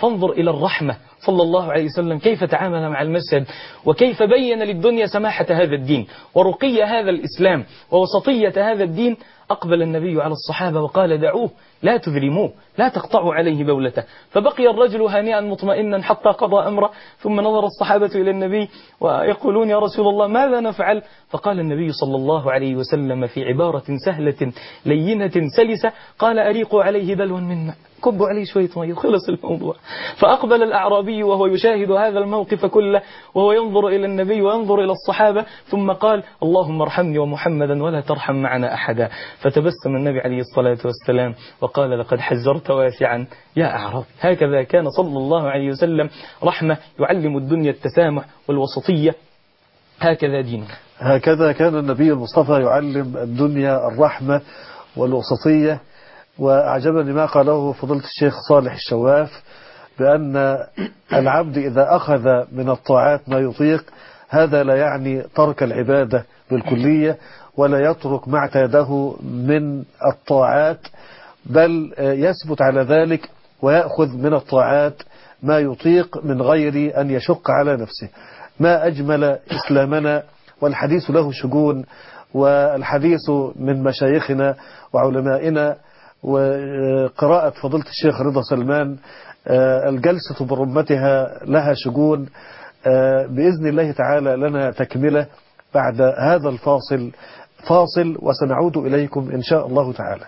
فانظر إلى الرحمة صلى الله عليه وسلم كيف تعامل مع المشهد، وكيف بين للدنيا سماحة هذا الدين ورقي هذا الإسلام ووسطية هذا الدين. أقبل النبي على الصحابة وقال: دعوه، لا تذرموه، لا تقطعوا عليه بولته. فبقي الرجل هانئا مطمئنا حتى قضى أمره، ثم نظر الصحابة إلى النبي ويقولون: يا رسول الله ماذا نفعل؟ فقال النبي صلى الله عليه وسلم في عبارة سهلة لينة سلسة، قال: أريقوا عليه دلوا من ماء، كبوا عليه شوية ماء، خلص الموضوع. فأقبل الأعرابي وهو يشاهد هذا الموقف كله، وهو ينظر إلى النبي وينظر إلى الصحابة، ثم قال: اللهم ارحمني ومحمدا ولا ترحم معنا أحدا. فتبسم النبي عليه الصلاة والسلام وقال: لقد حجرت واسعا يا أعرابي. هكذا كان صلى الله عليه وسلم، رحمة، يعلم الدنيا التسامح والوسطية، هكذا دينه. هكذا كان النبي المصطفى يعلم الدنيا الرحمة والوسطية. وأعجبني ما قاله فضيلة الشيخ صالح الشواف، بأن العبد إذا أخذ من الطاعات ما يطيق، هذا لا يعني ترك العبادة بالكلية، ولا يترك ما اعتاده من الطاعات، بل يثبت على ذلك ويأخذ من الطاعات ما يطيق من غير أن يشق على نفسه. ما أجمل إسلامنا، والحديث له شجون، والحديث من مشايخنا وعلمائنا، وقراءة فضيلة الشيخ رضا سلمان الجلسة برمتها لها شجون. بإذن الله تعالى لنا تكملة بعد هذا الفاصل، وسنعود إليكم إن شاء الله تعالى.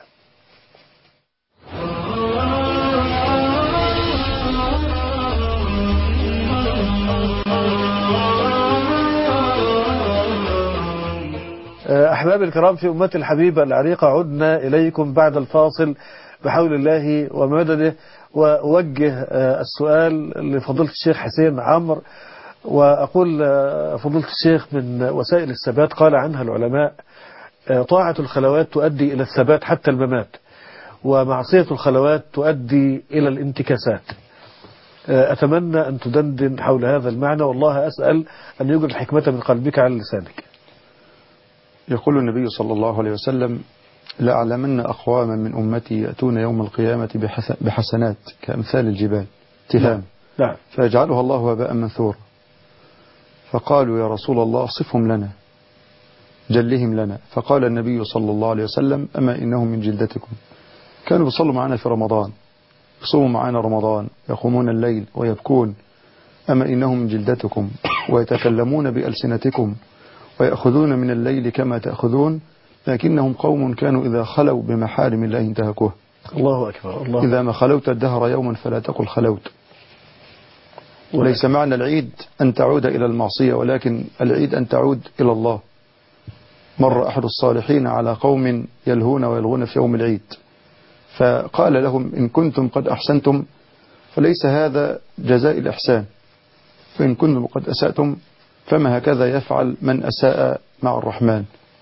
أحباب الكرام في أمتي الحبيبة العريقة، عدنا إليكم بعد الفاصل بحول الله ومدده. وأوجه السؤال لفضيلة الشيخ حسين عمرو، وأقول فضيلة الشيخ: من وسائل الثبات قال عنها العلماء طاعة الخلوات تؤدي إلى الثبات حتى الممات، ومعصية الخلوات تؤدي إلى الانتكاسات. أتمنى أن تدندن حول هذا المعنى، والله أسأل أن يجر الحكمة من قلبك على لسانك. يقول النبي صلى الله عليه وسلم: لأعلمن أقواما من أمتي يأتون يوم القيامة بحسنات كأمثال الجبال تهام، نعم. فيجعلها الله هباء منثورا. فقالوا: يا رسول الله صفهم لنا، جلهم لنا. فقال النبي صلى الله عليه وسلم: أما إنهم من جلدتكم، كانوا بيصلوا معنا في رمضان، يصوموا معنا رمضان، يقومون الليل ويبكون. أما إنهم من جلدتكم، ويتكلمون بألسنتكم، ويأخذون من الليل كما تأخذون، لكنهم قوم كانوا إذا خلوا بمحارم الله انتهكوه. الله أكبر. الله إذا ما خلوت الدهر يوما فلا تقل خلوت. وليس معنى العيد أن تعود إلى المعصية، ولكن العيد أن تعود إلى الله. مر أحد الصالحين على قوم يلهون ويلغون في يوم العيد، فقال لهم: إن كنتم قد أحسنتم فليس هذا جزاء الإحسان، فإن كنتم قد أسأتم فما هكذا يفعل من أساء مع الرحمن.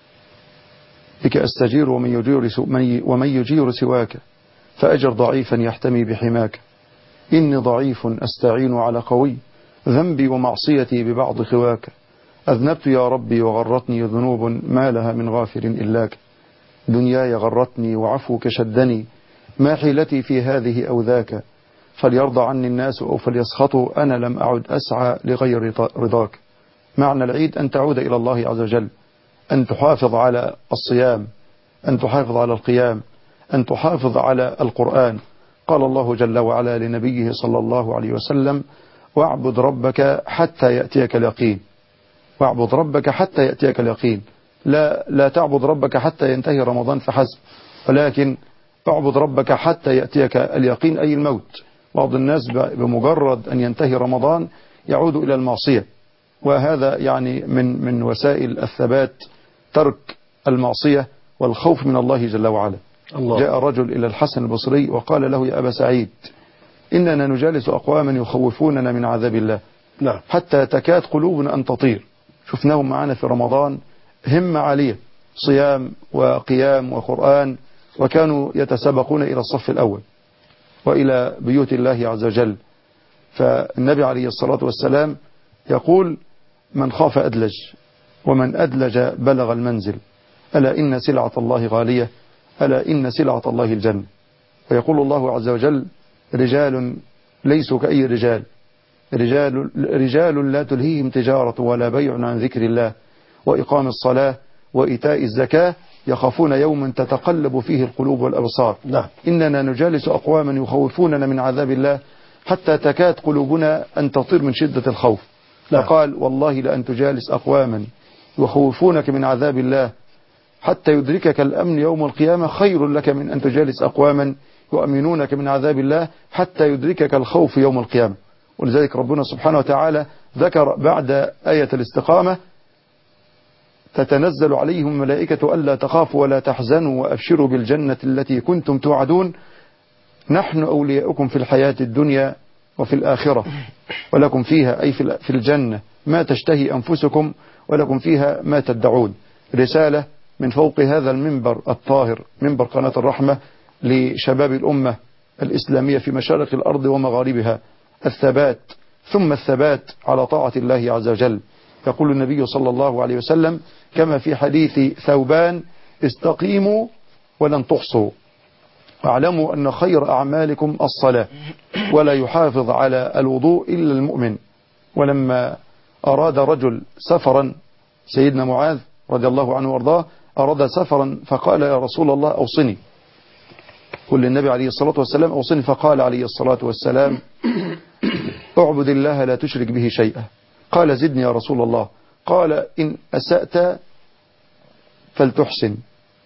بك أستجير ومن يجير سواك، فأجر ضعيفا يحتمي بحماك. إني ضعيف أستعين على قوي، ذنبي ومعصيتي ببعض خواك. أذنبت يا ربي وغرتني ذنوب ما لها من غافر إلاك. دنياي غرتني وعفوك شدني، ما حيلتي في هذه أو ذاك. فليرضى عني الناس أو فليسخطوا، أنا لم أعد أسعى لغير رضاك. معنى العيد أن تعود إلى الله عز وجل، أن تحافظ على الصيام، أن تحافظ على القيام، أن تحافظ على القرآن. قال الله جل وعلا لنبيه صلى الله عليه وسلم: واعبد ربك حتى يأتيك اليقين. واعبد ربك حتى يأتيك اليقين. لا تعبد ربك حتى ينتهي رمضان فحسب، ولكن اعبد ربك حتى يأتيك اليقين، أي الموت. بعض الناس بمجرد أن ينتهي رمضان يعود إلى المعصية، وهذا يعني من وسائل الثبات ترك المعصية والخوف من الله جل وعلا. الله. جاء رجل إلى الحسن البصري وقال له: يا أبا سعيد، إننا نجالس أقواما يخوفوننا من عذاب الله، لا. حتى تكاد قلوبنا أن تطير. شفناهم معنا في رمضان همة عالية، صيام وقيام وقرآن، وكانوا يتسابقون إلى الصف الأول وإلى بيوت الله عز وجل. فالنبي عليه الصلاة والسلام يقول: من خاف أدلج، ومن أدلج بلغ المنزل، ألا إن سلعة الله غالية، ألا إن سلعة الله الجنة. ويقول الله عز وجل: رجال ليسوا كأي رجال لا تلهيهم تجارة ولا بيع عن ذكر الله وإقام الصلاة وإيتاء الزكاة يخافون يوما تتقلب فيه القلوب والأبصار. نعم. إننا نجالس أقواما يخوفوننا من عذاب الله حتى تكاد قلوبنا أن تطير من شدة الخوف. نعم. فقال والله لأن تجالس أقواما يخوفونك من عذاب الله حتى يدركك الأمن يوم القيامة خير لك من أن تجالس أقواما يؤمنونك من عذاب الله حتى يدركك الخوف يوم القيامة. ولذلك ربنا سبحانه وتعالى ذكر بعد آية الاستقامة تتنزل عليهم الملائكة ألا تخافوا ولا تحزنوا وأبشروا بالجنة التي كنتم توعدون نحن أولياؤكم في الحياة الدنيا وفي الآخرة ولكم فيها أي في الجنة ما تشتهي أنفسكم ولكم فيها ما تدعون. رسالة من فوق هذا المنبر الطاهر منبر قناة الرحمة لشباب الأمة الإسلامية في مشارق الأرض ومغاربها الثبات ثم الثبات على طاعة الله عز وجل. يقول النبي صلى الله عليه وسلم كما في حديث ثوبان استقيموا ولن تحصوا واعلموا أن خير أعمالكم الصلاة ولا يحافظ على الوضوء إلا المؤمن. ولما أراد رجل سفرا سيدنا معاذ رضي الله عنه وارضاه أراد سفرا فقال يا رسول الله أوصني قل للنبي عليه الصلاة والسلام أوصني فقال عليه الصلاة والسلام اعبد الله لا تشرك به شيئا. قال زدني يا رسول الله قال إن أسأت فلتحسن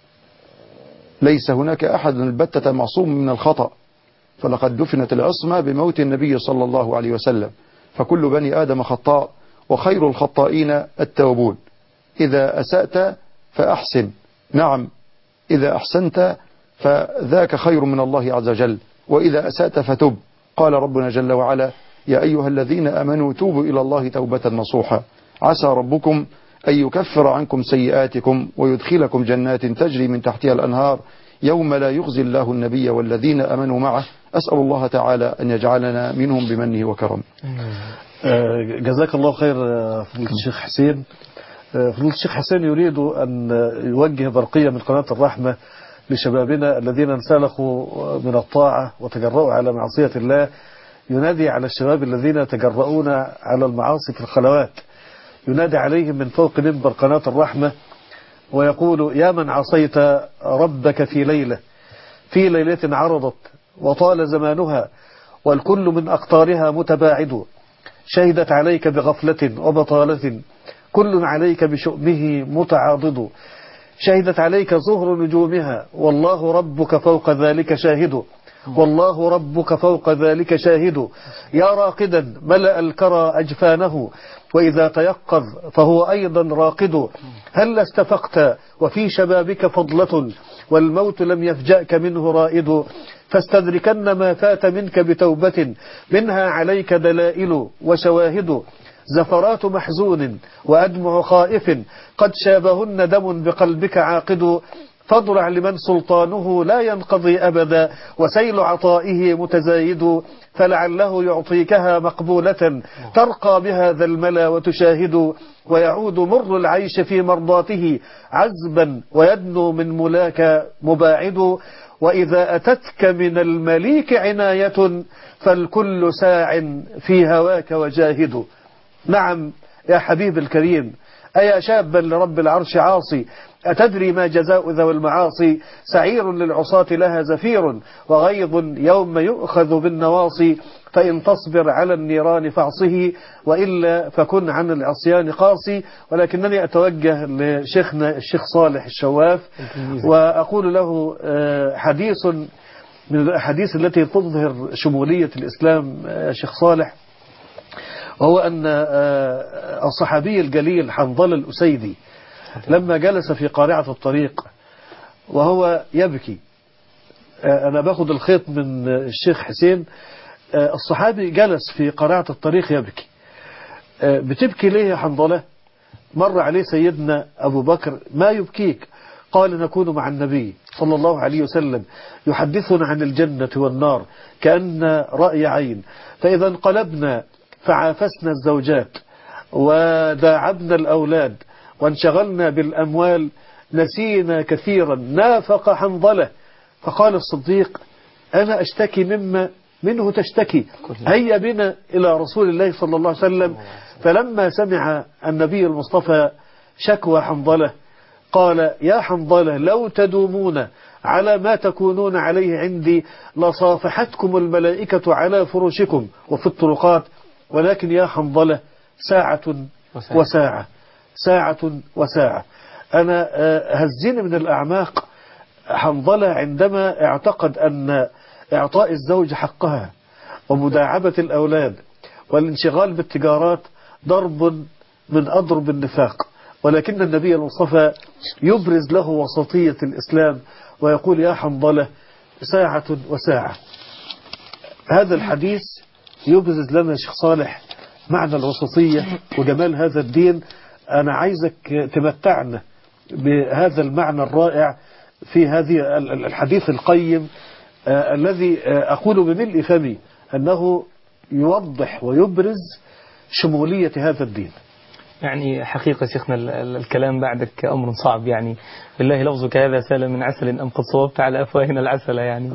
ليس هناك أحد البتة معصوم من الخطأ فلقد دفنت العصمة بموت النبي صلى الله عليه وسلم فكل بني آدم خطاء وخير الخطائين التوابون. إذا أسأت فأحسن نعم إذا أحسنت فذاك خير من الله عز وجل وإذا أسأت فتب. قال ربنا جل وعلا يا أيها الذين آمنوا توبوا إلى الله توبة نصوحا عسى ربكم أن يكفر عنكم سيئاتكم ويدخلكم جنات تجري من تحتها الأنهار يوم لا يخزي الله النبي والذين آمنوا معه. أسأل الله تعالى أن يجعلنا منهم بمنه وكرمه. جزاك الله خير فضيلة الشيخ حسين. فضيلة الشيخ حسين يريد أن يوجه برقية من قناة الرحمة لشبابنا الذين انسلخوا من الطاعة وتجرؤوا على معصية الله. ينادي على الشباب الذين يتجرؤون على المعاصي في الخلوات ينادي عليهم من فوق منبر قناة الرحمة ويقول يا من عصيت ربك في ليلة عرضت وطال زمانها والكل من أقطارها متباعد شهدت عليك بغفلة وبطالة كل عليك بشؤمه متعاضد شهدت عليك ظهر نجومها والله ربك فوق ذلك شاهد والله ربك فوق ذلك شاهد يا راقدا ملأ الكرى أجفانه وإذا تيقظ فهو أيضا راقد هل استفقت وفي شبابك فضلة والموت لم يفجأك منه رائد فاستدركن ما فات منك بتوبة منها عليك دلائل وشواهد زفرات محزون وأدمع خائف قد شابهن دم بقلبك عاقد فاضرع لمن سلطانه لا ينقضي أبدا وسيل عطائه متزايد فلعله يعطيكها مقبولة ترقى بهذا الملا وتشاهد ويعود مر العيش في مرضاته عزبا ويدنو من ملاك مباعد وإذا أتتك من المليك عناية فالكل ساع في هواك وجاهد. نعم يا حبيب الكريم أيا شابا لرب العرش عاصي أتدري ما جزاء ذوي المعاصي سعير للعصاة لها زفير وغيظ يوم يؤخذ بالنواصي فإن تصبر على النيران فاعصه وإلا فكن عن العصيان قاصي. ولكنني أتوجه لشيخنا الشيخ صالح الشواف وأقول له حديث من الأحاديث التي تظهر شمولية الإسلام يا شيخ صالح وهو أن الصحابي الجليل حنظل الأسيدي لما جلس في قارعة الطريق وهو يبكي أنا باخد الخيط من الشيخ حسين الصحابي جلس في قارعة الطريق يبكي بتبكي ليه يا حنظلة مر عليه سيدنا أبو بكر ما يبكيك قال نكون مع النبي صلى الله عليه وسلم يحدثنا عن الجنة والنار كأن رأي عين فإذا انقلبنا فعافسنا الزوجات وداعبنا الأولاد وانشغلنا بالأموال نسينا كثيرا نافق حنظلة. فقال الصديق أنا أشتكي مما منه تشتكي، هيا بنا إلى رسول الله صلى الله عليه وسلم. فلما سمع النبي المصطفى شكوى حنظلة قال يا حنظلة لو تدومون على ما تكونون عليه عندي لصافحتكم الملائكة على فرشكم وفي الطرقات، ولكن يا حنظلة ساعة وساعة، ساعة وساعة. أنا هزني من الأعماق حنظلة عندما اعتقد أن إعطاء الزوج حقها ومداعبة الأولاد والانشغال بالتجارات ضرب من أضرب النفاق، ولكن النبي المصطفى يبرز له وسطية الإسلام ويقول يا حنظلة ساعة وساعة. هذا الحديث يبرز لنا شيخ صالح معنى الوسطية وجمال هذا الدين. أنا عايزك تمتعنا بهذا المعنى الرائع في هذه الحديث القيم الذي أقول بملء فمي أنه يوضح ويبرز شمولية هذا الدين. يعني حقيقة شيخنا الكلام بعدك أمر صعب، يعني بالله لفظك هذا سال من عسل أم قد صوبت على أفواهنا العسل، يعني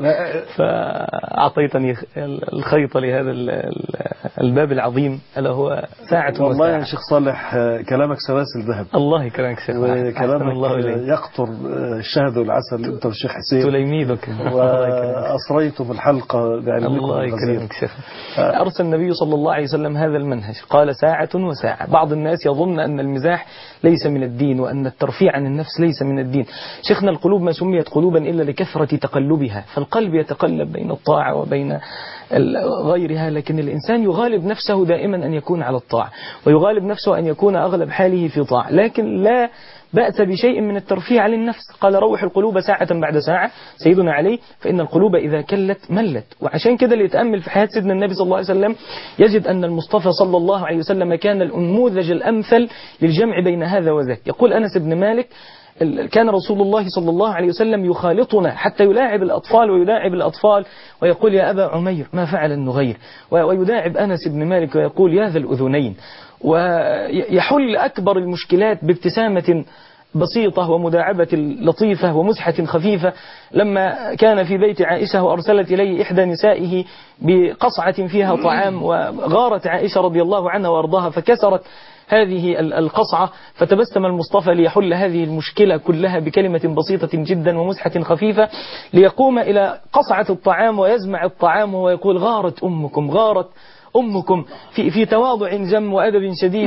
فأعطيتني الخيط لهذا الباب العظيم ألا هو ساعة والله يا شيخ صالح كلامك سلاسل ذهب. الله يكرمك شيخ، وكلامك يقطر الشهد والعسل أنت والشيخ حسين تليميذك وأسريتم الحلقة بعلمكم. الله يكرمك شيخ. أرسل النبي صلى الله عليه وسلم هذا المنهج، قال ساعة وساعة. بعض الناس يظن أن المزاح ليس من الدين وأن الترفيع عن النفس ليس من الدين. شيخنا القلوب ما سميت قلوبا إلا لكثرة تقلبها، فالقلب يتقلب بين الطاعة وبين غيرها، لكن الإنسان يغالب نفسه دائما أن يكون على الطاعة، ويغالب نفسه أن يكون أغلب حاله في طاعة، لكن لا بأس بشيء من الترفيع عن النفس. قال روح القلوب ساعة بعد ساعة سيدنا علي، فإن القلوب إذا كلت ملت. وعشان كده اللي يتأمل في حياة سيدنا النبي صلى الله عليه وسلم يجد أن المصطفى صلى الله عليه وسلم كان النموذج الأمثل للجمع بين هذا وذاك. يقول أنس بن مالك كان رسول الله صلى الله عليه وسلم يخالطنا حتى يلاعب الأطفال ويداعب الأطفال ويقول يا أبا عمير ما فعل النغير، ويداعب أنس بن مالك ويقول يا ذا الأذنين، ويحل أكبر المشكلات بابتسامة بسيطة ومداعبة لطيفة ومزحة خفيفة. لما كان في بيت عائشة وأرسلت إليه إحدى نسائه بقصعة فيها طعام، وغارت عائشة رضي الله عنها وأرضاها فكسرت هذه القصعة، فتبسم المصطفى ليحل هذه المشكلة كلها بكلمة بسيطة جدا ومزحة خفيفة، ليقوم إلى قصعة الطعام ويزمع الطعام ويقول غارت أمكم، غارت أمكم، في تواضع جم وأدب شديد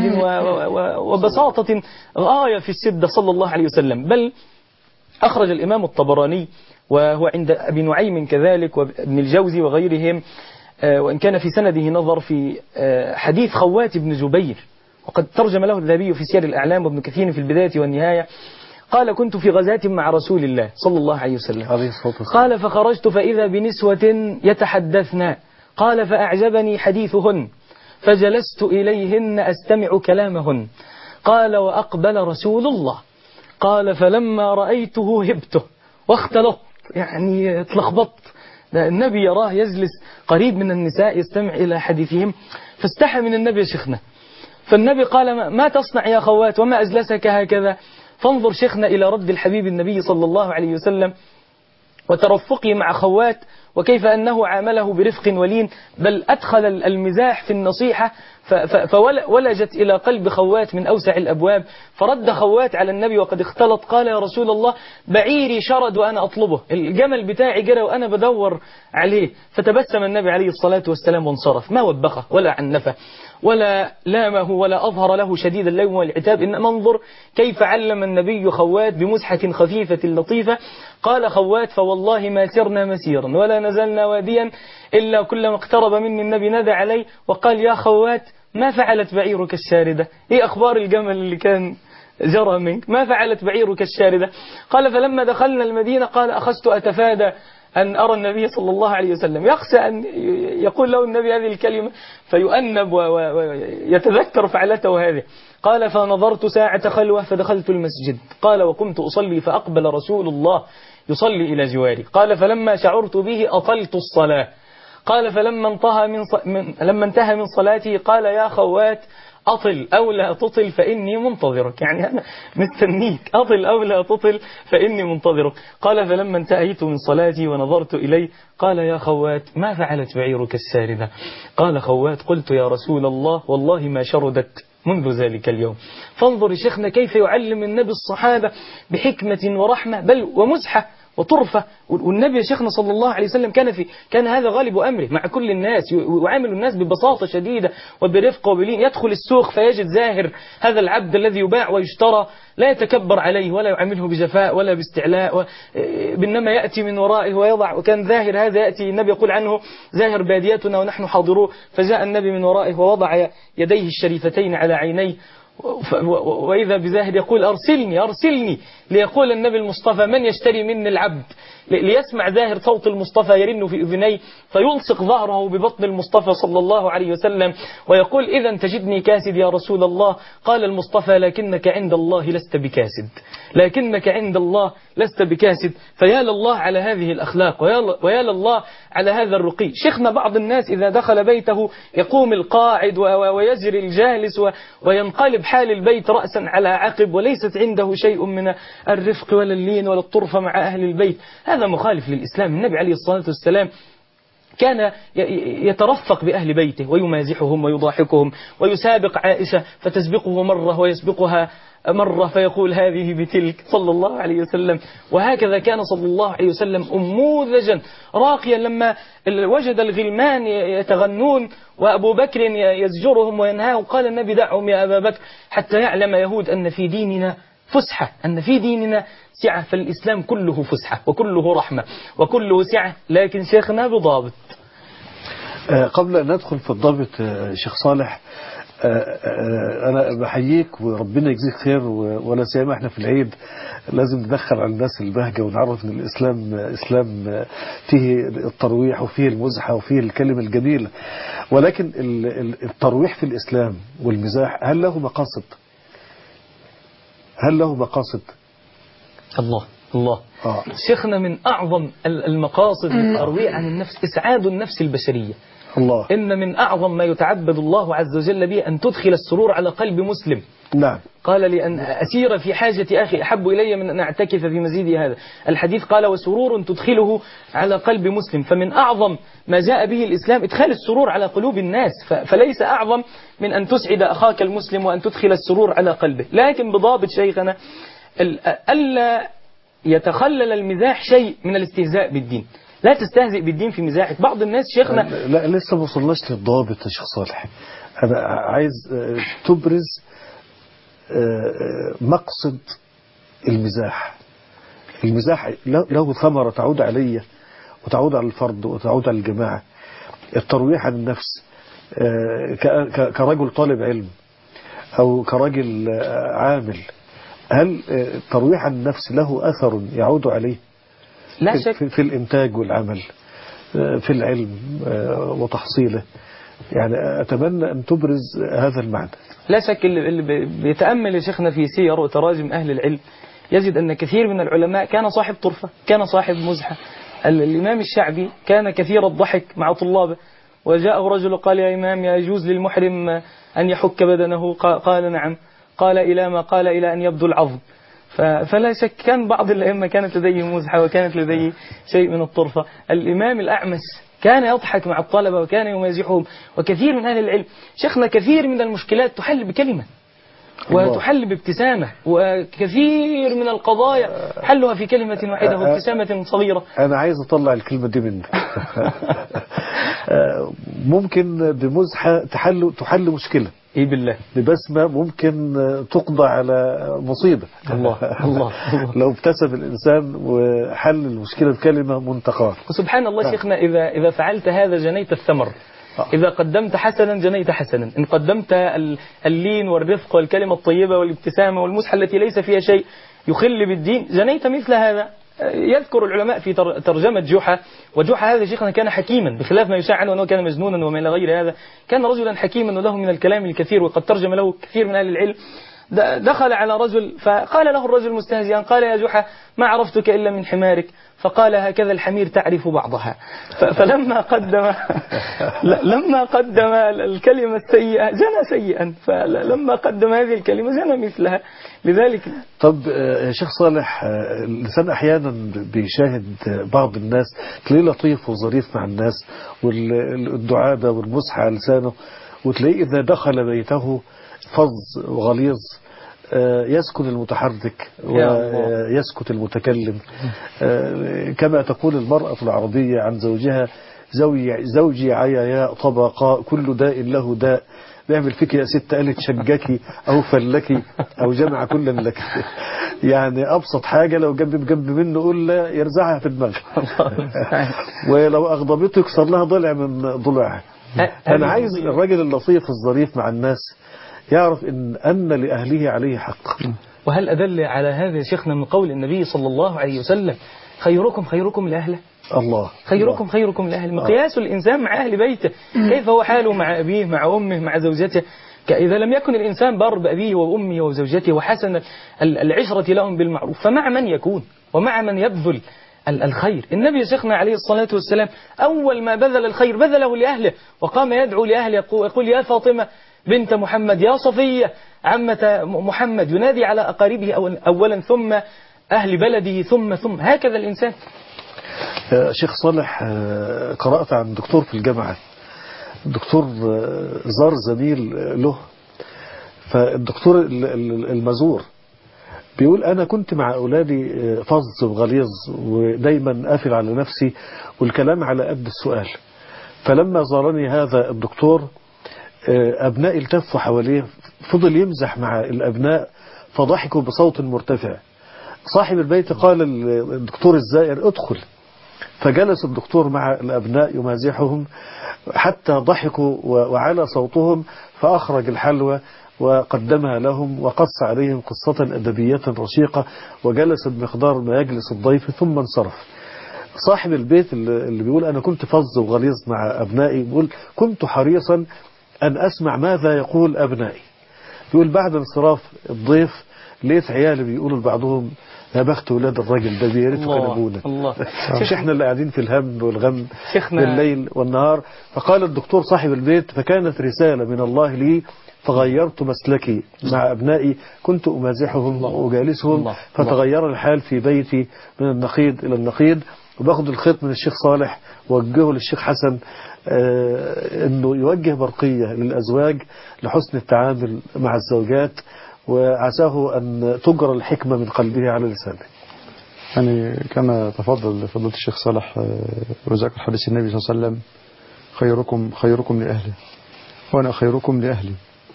وبساطة غاية في الشدة صلى الله عليه وسلم. بل أخرج الإمام الطبراني وهو عند أبي نعيم كذلك وابن الجوزي وغيرهم، وإن كان في سنده نظر، في حديث خوات بن جبير، وقد ترجم له الذهبي في سير الأعلام وابن كثير في البداية والنهاية. قال كنت في غزاة مع رسول الله صلى الله عليه وسلم، قال فخرجت فإذا بنسوة يتحدثن، قال فأعجبني حديثهن فجلست إليهن أستمع كلامهن، قال وأقبل رسول الله، قال فلما رأيته هبته واختلطت، يعني اتلخبطت، النبي يراه يجلس قريب من النساء يستمع إلى حديثهم، فاستحى من النبي شيخنا. فالنبي قال ما تصنع يا خوات وما أجلسك هكذا؟ فانظر شيخنا إلى رد الحبيب النبي صلى الله عليه وسلم وترفقه مع خوات، وكيف أنه عامله برفق ولين، بل أدخل المزاح في النصيحة فولجت إلى قلب خوات من أوسع الأبواب. فرد خوات على النبي وقد اختلط، قال يا رسول الله بعيري شرد وأنا أطلبه، الجمل بتاعي جرى وأنا بدور عليه. فتبسم النبي عليه الصلاة والسلام وانصرف، ما وبخه ولا عنفه ولا لامه ولا أظهر له شديد اللوم والعتاب، إنما انظر كيف علم النبي خوات بمزحة خفيفة لطيفة. قال خوات فوالله ما سرنا مسيرا ولا نزلنا واديا إلا كلما اقترب مني النبي نادى علي وقال يا خوات ما فعلت بعيرك الشاردة، إيه أخبار الجمل اللي كان جرى منك، ما فعلت بعيرك الشاردة؟ قال فلما دخلنا المدينة قال أخذت أتفادى أن أرى النبي صلى الله عليه وسلم، يخشى أن يقول له النبي هذه الكلمة فيؤنب ويتذكر فعلته هذه. قال فنظرت ساعة خلوة فدخلت المسجد، قال وقمت أصلي فأقبل رسول الله يصلي إلى جواري، قال فلما شعرت به أطلت الصلاة، قال فلما انتهى من صلاته قال يا خوات أطل أو لا تطل فإني منتظرك، يعني أنا مستنيك، أطل أو لا تطل فإني منتظرك. قال فلما انتهيت من صلاتي ونظرت إليه قال يا خوات ما فعلت بعيرك الساردة؟ قال خوات قلت يا رسول الله والله ما شردت منذ ذلك اليوم. فانظر يا شيخنا كيف يعلم النبي الصحابة بحكمة ورحمة بل ومزحة وطرفة. والنبي يا شيخنا صلى الله عليه وسلم كان هذا غالب أمره مع كل الناس، يعامل الناس ببساطة شديدة وبرفق وبلين. يدخل السوق فيجد زاهر هذا العبد الذي يباع ويشترى، لا يتكبر عليه ولا يعامله بجفاء ولا باستعلاء، بينما يأتي من ورائه ويضع. وكان زاهر هذا يأتي النبي يقول عنه زاهر باديتنا ونحن حاضروه، فجاء النبي من ورائه ووضع يديه الشريفتين على عينيه وإذا بزاهر يقول أرسلني ليقول النبي المصطفى من يشتري مني العبد، ليسمع زاهر صوت المصطفى يرن في أذنيه فيلصق ظهره ببطن المصطفى صلى الله عليه وسلم ويقول إذا تجدني كاسد يا رسول الله. قال المصطفى لكنك عند الله لست بكاسد، لكنك عند الله لست بكاسد. فيا لله على هذه الأخلاق ويا لله على هذا الرقي. شيخنا بعض الناس إذا دخل بيته يقوم القاعد ويجري الجالس وينقلب حال البيت رأسا على عقب، وليست عنده شيء من الرفق ولا اللين ولا الطرفة مع أهل البيت. هذا مخالف للإسلام. النبي عليه الصلاة والسلام كان يترفق بأهل بيته ويمازحهم ويضاحكهم ويسابق عائشة فتسبقه مرة ويسبقها مرة فيقول هذه بتلك صلى الله عليه وسلم. وهكذا كان صلى الله عليه وسلم أنموذجا راقيا. لما وجد الغلمان يتغنون وأبو بكر يزجرهم وينهاهم قال النبي دعهم يا أبا بكر حتى يعلم يهود أن في ديننا فسحة، أن في ديننا سعة. فالإسلام كله فسحة وكله رحمة وكله سعة، لكن شيخنا بضابط. قبل أن ندخل في الضابط شيخ صالح، أنا بحييك وربنا يجزيك خير، ولا سيما احنا في العيد لازم ندخل على الناس البهجة ونعرف ان الإسلام إسلام فيه الترويح وفيه المزحة وفيه الكلمة الجميلة. ولكن الترويح في الإسلام والمزاح هل له مقاصد؟ هل له مقاصد؟ الله شيخنا من أعظم المقاصد الترويح عن النفس إسعاد النفس البشرية. الله. إن من أعظم ما يتعبد الله عز وجل به أن تدخل السرور على قلب مسلم. نعم. قال لي أن أسير في حاجة أخي أحب إلي من أن أعتكف في مزيد هذا الحديث. قال وسرور تدخله على قلب مسلم. فمن أعظم ما جاء به الإسلام إدخال السرور على قلوب الناس، فليس أعظم من أن تسعد أخاك المسلم وأن تدخل السرور على قلبه، لكن بضابط شيخنا ألا يتخلل المزاح شيء من الاستهزاء بالدين. لا تستهزئ بالدين في مزاحك. بعض الناس شيخنا لا لسه ما وصلناش للضابط يا شيخ صالح. أنا عايز تبرز مقصد المزاح. المزاح له ثمرة تعود علي وتعود على الفرد وتعود على الجماعة. الترويح عن النفس كرجل طالب علم أو كرجل عامل، هل الترويح عن النفس له أثر يعود عليه؟ لا شك في الإنتاج والعمل في العلم وتحصيله. يعني أتمنى أن تبرز هذا المعنى. لا شك اللي بيتأمل يا شيخنا في سير وتراجم أهل العلم يجد أن كثير من العلماء كان صاحب طرفة، كان صاحب مزحة. الإمام الشعبي كان كثير الضحك مع طلابه، وجاءه رجل قال يا إمام يجوز للمحرم أن يحك بدنه؟ قال نعم. قال إلى ما؟ قال إلى أن يبدو العظم. فلا شك كان بعض الأئمة كانت لديه مزحة وكانت لديه شيء من الطرفة. الإمام الأعمش كان يضحك مع الطلبة وكان يمازحهم. وكثير من أهل العلم شيخنا كثير من المشكلات تحل بكلمة وتحل بابتسامة، وكثير من القضايا حلها في كلمة واحدة وابتسامة صغيرة. أنا عايز أطلع الكلمة دي منك. ممكن بمزحة تحل مشكلة. إيه بالله. ببسمة ممكن تقضى على مصيبة. الله لو ابتسم الإنسان وحل المشكلة بكلمة منتقاه. وسبحان الله شيخنا إذا فعلت هذا جنيت الثمر. إذا قدمت حسنا جنيت حسنا، إن قدمت اللين والرفق والكلمة الطيبة والابتسامة والمزحة التي ليس فيها شيء يخل بالدين جنيت مثل هذا. يذكر العلماء في ترجمة جحا، وجحا هذا شيخنا كان حكيما بخلاف ما يشاع عنه أنه كان مجنونا وما إلى غير هذا. كان رجلا حكيما وله من الكلام الكثير، وقد ترجم له كثير من أهل العلم. دخل على رجل فقال له الرجل مستهزئا قال يا جحا ما عرفتك إلا من حمارك، فقال هكذا الحمير تعرف بعضها. فلما قدم الكلمة السيئة جنى سيئا، فلما قدم هذه الكلمة جنى مثلها. لذلك طب يا شيخ صالح، الإنسان أحيانا بيشاهد بعض الناس تلاقيه لطيف وظريف مع الناس والدعابة والمسح على لسانه، وتلاقيه إذا دخل بيته فظ وغليظ، يسكن المتحرك ويسكت المتكلم، كما تقول المرأة العربية عن زوجها زوجي عيايا طبقاء كل داء له داء، بيعمل فيك يا ست قالت شجكي أو فلكي أو جمع كل لك. يعني أبسط حاجة لو جنب منه قول لا يرزعها في دماغها. ولو أغضبته يكسر لها ضلع من ضلعها. أنا عايز الراجل اللطيف الظريف مع الناس يعرف أن لأهله عليه حق. وهل أدل على هذا شيخنا من قول النبي صلى الله عليه وسلم خيركم لأهله؟ الله خيركم لأهله. مقياس الإنسان مع أهل بيته كيف هو حاله مع أبيه مع أمه مع زوجته. إذا لم يكن الإنسان بر بأبيه وأمه وزوجته وحسن العشرة لهم بالمعروف، فمع من يكون ومع من يبذل الخير. النبي شيخنا عليه الصلاة والسلام أول ما بذل الخير بذله لأهله، وقام يدعو لأهله يقول يا فاطمة بنت محمد، يا صفية عمة محمد، ينادي على أقاربه أولا ثم أهل بلده ثم هكذا الإنسان. شيخ صالح، قرأت عن دكتور في الجامعة، الدكتور زار زميل له، فالدكتور المزور بيقول أنا كنت مع أولادي فظ وغليظ ودايما قافل على نفسي والكلام على قد السؤال، فلما زارني هذا الدكتور أبنائي التفوا حواليه، فضل يمزح مع الأبناء فضحكوا بصوت مرتفع. صاحب البيت قال الدكتور الزائر ادخل، فجلس الدكتور مع الأبناء يمازحهم حتى ضحكوا وعلى صوتهم، فأخرج الحلوى وقدمها لهم وقص عليهم قصة أدبية رشيقة وجلس بمقدار ما يجلس الضيف ثم انصرف. صاحب البيت اللي بيقول أنا كنت فظ وغليظ مع أبنائي بيقول كنت حريصا أن أسمع ماذا يقول أبنائي. بيقول بعد انصراف الضيف لقيت عيالي بيقولوا لبعضهم يا بخت ولاد الراجل ده بيرثوا كان ابونا، مش احنا اللي قاعدين في الهم والغم بالليل والنهار. فقال الدكتور صاحب البيت فكانت رسالة من الله لي فغيرت مسلكي مع أبنائي، كنت أمازحهم وأجالسهم فتغير الحال في بيتي من النقيض إلى النقيض. وباخد الخيط من الشيخ صالح ووجهه للشيخ حسن أنه يوجه برقية للأزواج لحسن التعامل مع الزوجات، وعساه أن تجرى الحكمة من قلبه على لسانه. يعني كما تفضل فضيلة الشيخ صالح وذكر حديث النبي صلى الله عليه وسلم خيركم لأهله وأنا خيركم لأهلي.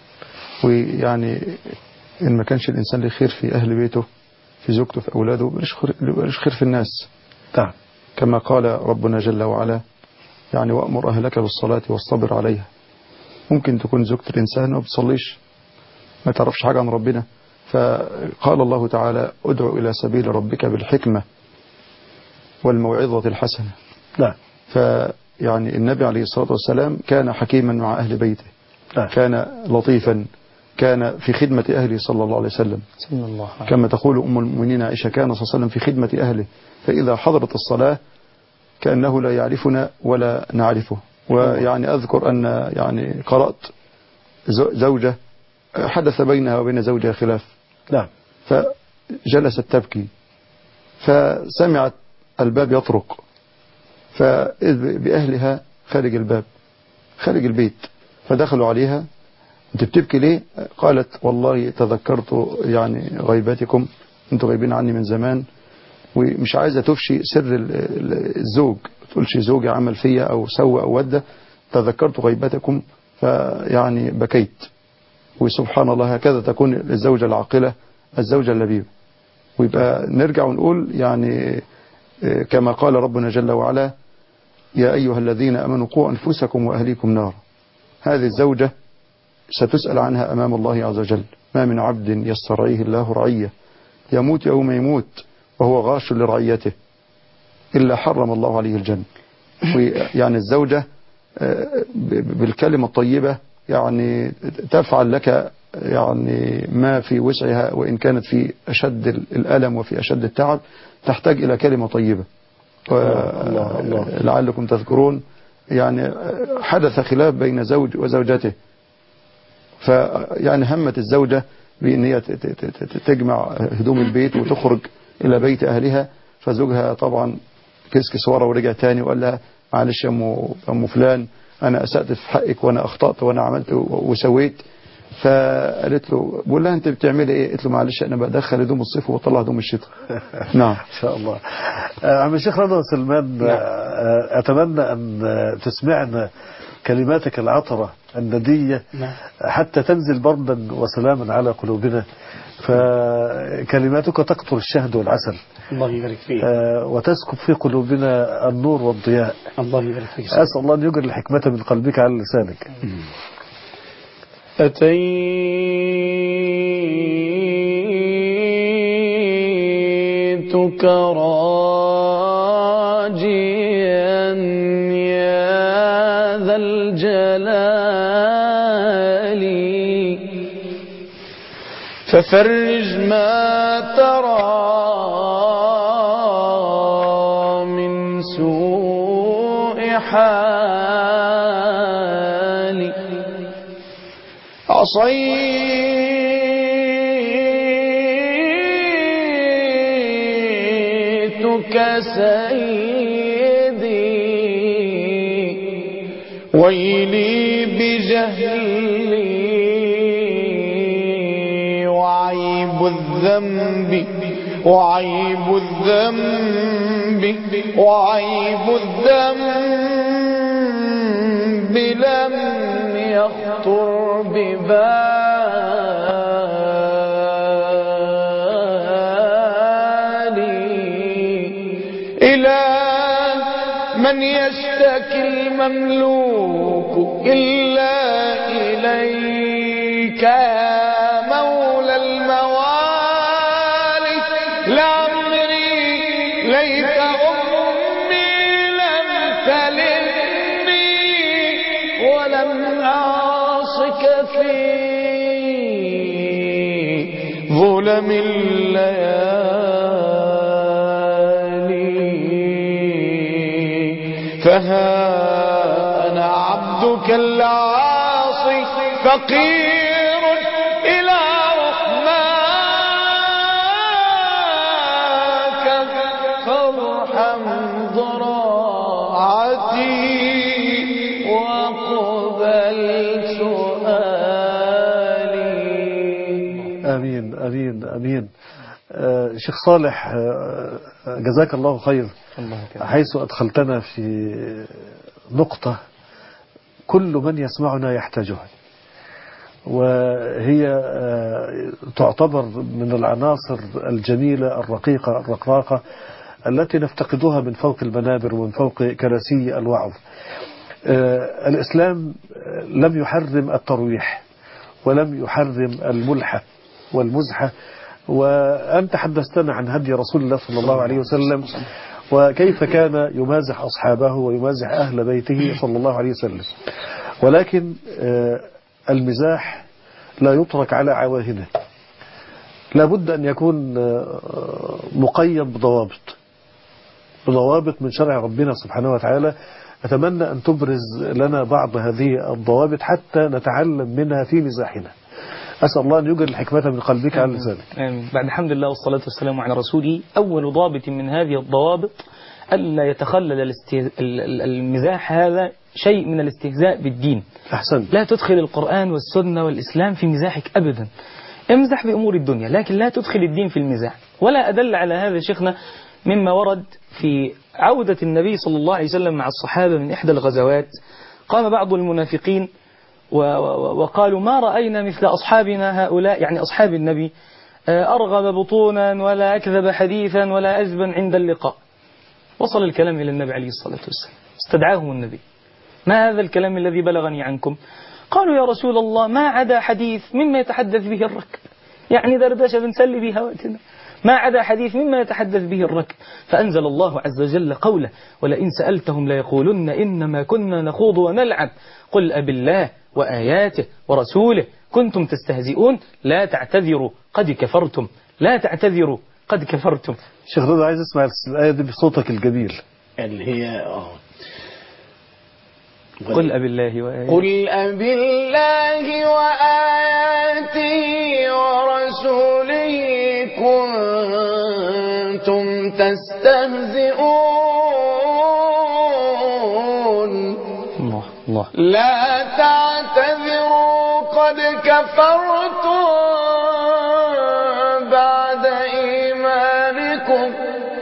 ويعني إن ما كانش الإنسان له خير في أهل بيته في زوجته في أولاده بلاش خير في الناس. نعم. كما قال ربنا جل وعلا يعني وأمر أهلك بالصلاة واصطبر عليها. ممكن تكون زوجة الإنسان ما بتصليش، ما تعرفش حاجة عن ربنا، فقال الله تعالى ادعو إلى سبيل ربك بالحكمة والموعظة الحسنة. لا. فيعني النبي عليه الصلاة والسلام كان حكيما مع أهل بيته. لا. كان لطيفا، كان في خدمة أهله صلى الله عليه وسلم كما تقول أم المؤمنين عائشة كان صلى الله عليه وسلم في خدمة أهله، فإذا حضرت الصلاة كأنه لا يعرفنا ولا نعرفه. ويعني أذكر أن يعني قرأت زوجة حدث بينها وبين زوجها خلاف، نعم، فجلست تبكي فسمعت الباب يطرق، فإذ بأهلها خارج الباب خارج البيت، فدخلوا عليها أنت بتبكي ليه؟ قالت والله تذكرت يعني غيباتكم، أنتوا غايبين عني من زمان ومش عايزة تفشي سر الزوج، تقولش زوجي عمل فيا أو سوى أو ودى، تذكرت غيباتكم فيعني بكيت. وسبحان الله هكذا تكون الزوجة العاقلة الزوجة اللبيبة. ويبقى نرجع ونقول يعني كما قال ربنا جل وعلا يا أيها الذين أمنوا قوا أنفسكم وأهليكم نار. هذه الزوجة ستسأل عنها أمام الله عز وجل. ما من عبد يسترعيه الله رعية يموت يوم يموت وهو غاش لرعيته إلا حرم الله عليه الجنة. ويعني الزوجة بالكلمة الطيبة يعني تفعل لك يعني ما في وسعها، وإن كانت في أشد الألم وفي أشد التعب، تحتاج إلى كلمة طيبة. لعلكم تذكرون يعني حدث خلاف بين زوج وزوجته، فيعني همت الزوجة بأن هي تجمع هدوم البيت وتخرج إلى بيت أهلها، فزوجها طبعا كسكس ورا ورجع تاني وقال لها معلش يا أم فلان، أنا أسأت في حقك وأنا أخطأت وأنا عملت وسويت. فقالت له، بقول لها أنت بتعملي إيه؟ قالت له معلش أنا بدخل هدوم الصيف وبطلع هدوم الشتاء. نعم إن شاء الله. عم الشيخ رضا سلمان، أتمنى أن تسمعنا كلماتك العطرة الندية حتى تنزل بردا وسلاما على قلوبنا، فكلماتك تقطر الشهد والعسل. الله يبارك فيك. وتسكب في قلوبنا النور والضياء. الله يبارك فيك. أسأل الله أن يجري الحكمة من قلبك على لسانك. أتيتك راجيا يا ذا الجلال، ففرج ما ترى من سوء حالي. عصيتك سيدي ويلي بجهلي، وعيب الذنب وعيب الذنب وعيب الذنب لم يخطر ببالي. إلى من يشتكي المملوك إلا إليك يا مولى الموالي. لعمري ليت أمي لم تلدني ولم أعصك في ظلم الليالي. فها أنا عبدك العاصي فقير إلى رحماك، فارحم ضراعتي وقبل سؤالي. آمين آمين آمين. شيخ صالح، جزاك الله خير، حيث أدخلتنا في نقطة كل من يسمعنا يحتاجها، وهي تعتبر من العناصر الجميلة الرقيقة الرقراقة التي نفتقدها من فوق المنابر ومن فوق كراسي الوعظ. الإسلام لم يحرم الترويح ولم يحرم الملحة والمزحة، وأنت حدثتنا عن هدي رسول الله صلى الله عليه وسلم وكيف كان يمازح أصحابه ويمازح أهل بيته صلى الله عليه وسلم. ولكن المزاح لا يترك على عواهنه، لابد أن يكون مقيد بضوابط من شرع ربنا سبحانه وتعالى. أتمنى أن تبرز لنا بعض هذه الضوابط حتى نتعلم منها في مزاحنا. أسأل الله أن يجر الحكمة من قلبك على لسانك. آمين. بعد الحمد لله والصلاة والسلام على رسوله، أول ضابط من هذه الضوابط ألا يتخلل المزاح هذا شيء من الاستهزاء بالدين. أحسن. لا تدخل القرآن والسنة والإسلام في مزاحك أبدا. امزح بأمور الدنيا لكن لا تدخل الدين في المزاح. ولا أدل على هذا شيخنا مما ورد في عودة النبي صلى الله عليه وسلم مع الصحابة من إحدى الغزوات. قام بعض المنافقين وقالوا ما رأينا مثل أصحابنا هؤلاء، يعني أصحاب النبي، أرغب بطونا ولا أكذب حديثا ولا أزبا عند اللقاء. وصل الكلام إلى النبي عليه الصلاة والسلام، استدعاهم النبي: ما هذا الكلام الذي بلغني عنكم؟ قالوا يا رسول الله ما عدا حديث مما يتحدث به الركب، يعني دردشة بنسلي بها وقتنا، ما عدا حديث مما يتحدث به الركب. فأنزل الله عز وجل قوله: ولئن سألتهم ليقولن إنما كنا نخوض ونلعب قل أبالله وآياته ورسوله كنتم تستهزئون لا تعتذروا قد كفرتم. لا تعتذروا قد كفرتم. شيخ رضا عايز اسمع الآية دي بصوتك الجميل اللي هي قل أبالله وآياته قل أبالله وآياته ورسوله كنتم تستهزئون الله لا تعتذروا قد كفرتم بعد إيمانكم.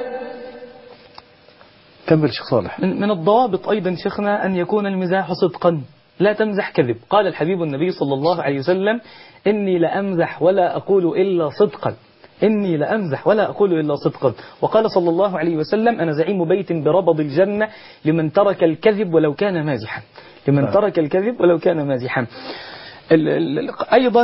كمل شيخ صالح. من الضوابط أيضا شيخنا أن يكون المزاح صدقا، لا تمزح كذب. قال الحبيب النبي صلى الله عليه وسلم: إني لأمزح ولا أقول إلا صدقا. إني لأمزح ولا أقول إلا صدقا. وقال صلى الله عليه وسلم: أنا زعيم بيت بربض الجنة لمن ترك الكذب ولو كان مازحا. لمن ترك الكذب ولو كان مازحا. أيضا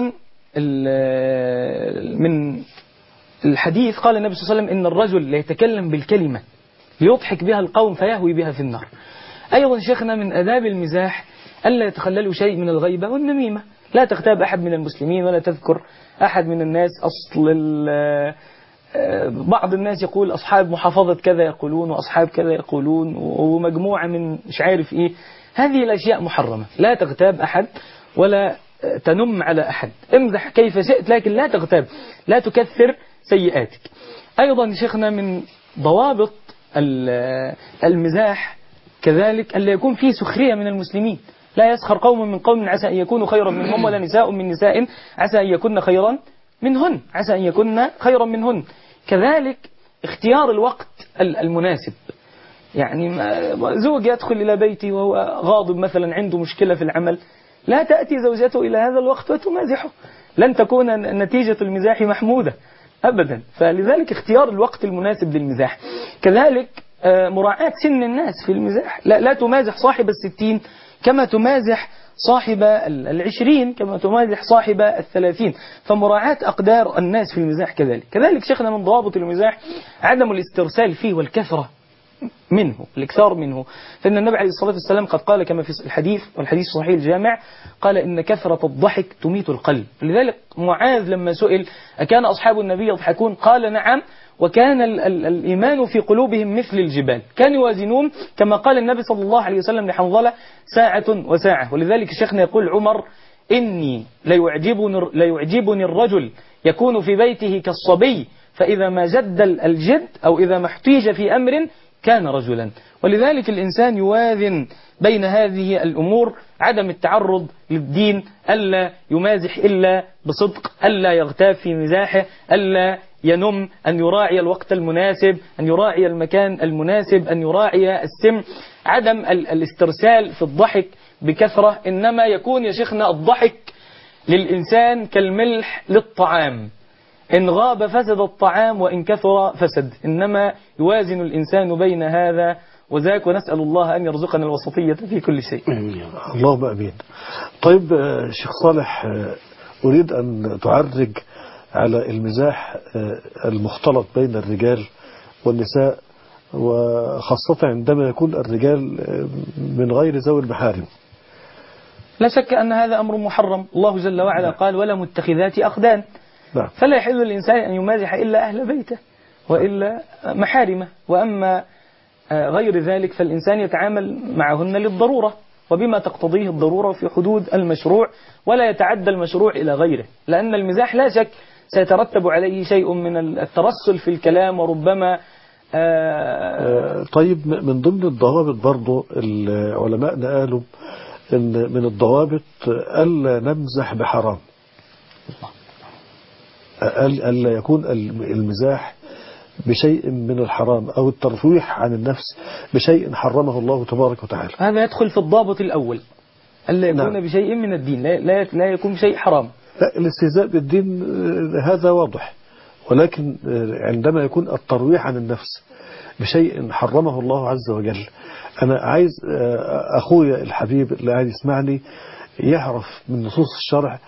من الحديث قال النبي صلى الله عليه وسلم: إن الرجل ليتكلم بالكلمة ليضحك بها القوم فيهوي بها في النار. أيضا شيخنا من آداب المزاح ألا يتخللوا شيء من الغيبة والنميمة. لا تغتاب أحد من المسلمين ولا تذكر أحد من الناس. بعض الناس يقول أصحاب محافظة كذا يقولون وأصحاب كذا يقولون ومجموعة من مش عارف إيه. هذه الأشياء محرمة. لا تغتاب أحد ولا تنم على أحد. امزح كيف شئت لكن لا تغتاب، لا تكثر سيئاتك. أيضا شيخنا من ضوابط المزاح كذلك ألا يكون فيه سخرية من المسلمين. لا يسخر قوم من قوم عسى أن يكونوا خيرا منهم ولا نساء من نساء عسى أن يكون خيرا منهن. عسى أن يكون خيرا منهن. كذلك اختيار الوقت المناسب. يعني زوج يدخل إلى بيتي وهو غاضب مثلا عنده مشكلة في العمل، لا تأتي زوجته إلى هذا الوقت وتمازحه. لن تكون نتيجة المزاح محمودة أبدا. فلذلك اختيار الوقت المناسب للمزاح. كذلك مراعاة سن الناس في المزاح. لا تمازح صاحب 60 كما تمازح صاحب 20 كما تمازح صاحب 30. فمراعاة أقدار الناس في المزاح كذلك شيخنا من ضوابط المزاح عدم الاسترسال فيه والكثرة منه، الإكثار منه. فإن النبي عليه الصلاة والسلام قد قال كما في الحديث والحديث صحيح الجامع قال: إن كثرة الضحك تميت القلب. لذلك معاذ لما سئل: أكان أصحاب النبي يضحكون؟ قال: نعم، وكان الإيمان في قلوبهم مثل الجبال، كانوا يوازنون كما قال النبي صلى الله عليه وسلم لحنظلة: ساعة وساعة. ولذلك شيخنا يقول عمر: إني ليعجبني الرجل يكون في بيته كالصبي فإذا ما جد الجد أو إذا ما احتيج في أمر كان رجلا. ولذلك الإنسان يوازن بين هذه الأمور: عدم التعرض للدين، ألا يمازح إلا بصدق، ألا يغتاب في مزاحه، ألا ينم، أن يراعي الوقت المناسب، أن يراعي المكان المناسب، أن يراعي السم، عدم الاسترسال في الضحك بكثرة. إنما يكون يا شيخنا الضحك للإنسان كالملح للطعام، إن غاب فسد الطعام وإن كثر فسد. إنما يوازن الإنسان بين هذا وذاك، ونسأل الله أن يرزقنا الوسطية في كل شيء. اللهم أمين. طيب شيخ صالح، أريد أن تعرج على المزاح المختلط بين الرجال والنساء، وخاصة عندما يكون الرجال من غير ذوي المحارم. لا شك أن هذا أمر محرم. الله جل وعلا قال: ولا متخذات أخدان. نعم. فلا يحل للإنسان أن يمازح إلا أهل بيته وإلا محارمه. وأما غير ذلك فالإنسان يتعامل معهن للضرورة وبما تقتضيه الضرورة في حدود المشروع، ولا يتعدى المشروع إلى غيره. لأن المزاح لا شك سيترتب عليه شيء من الترسل في الكلام وربما طيب من ضمن الضوابط برضو العلماء قالوا إن من الضوابط ألا نمزح بحرام، ألا يكون المزاح بشيء من الحرام أو الترفيح عن النفس بشيء حرمه الله تبارك وتعالى. هذا يدخل في الضابط الأول، ألا يكون نعم. بشيء من الدين، لا يكون بشيء حرام. لا، الاستهزاء بالدين هذا واضح، ولكن عندما يكون الترويح عن النفس بشيء حرمه الله عز وجل. أنا عايز أخويا الحبيب اللي قاعد يسمعني يعرف من نصوص الشرع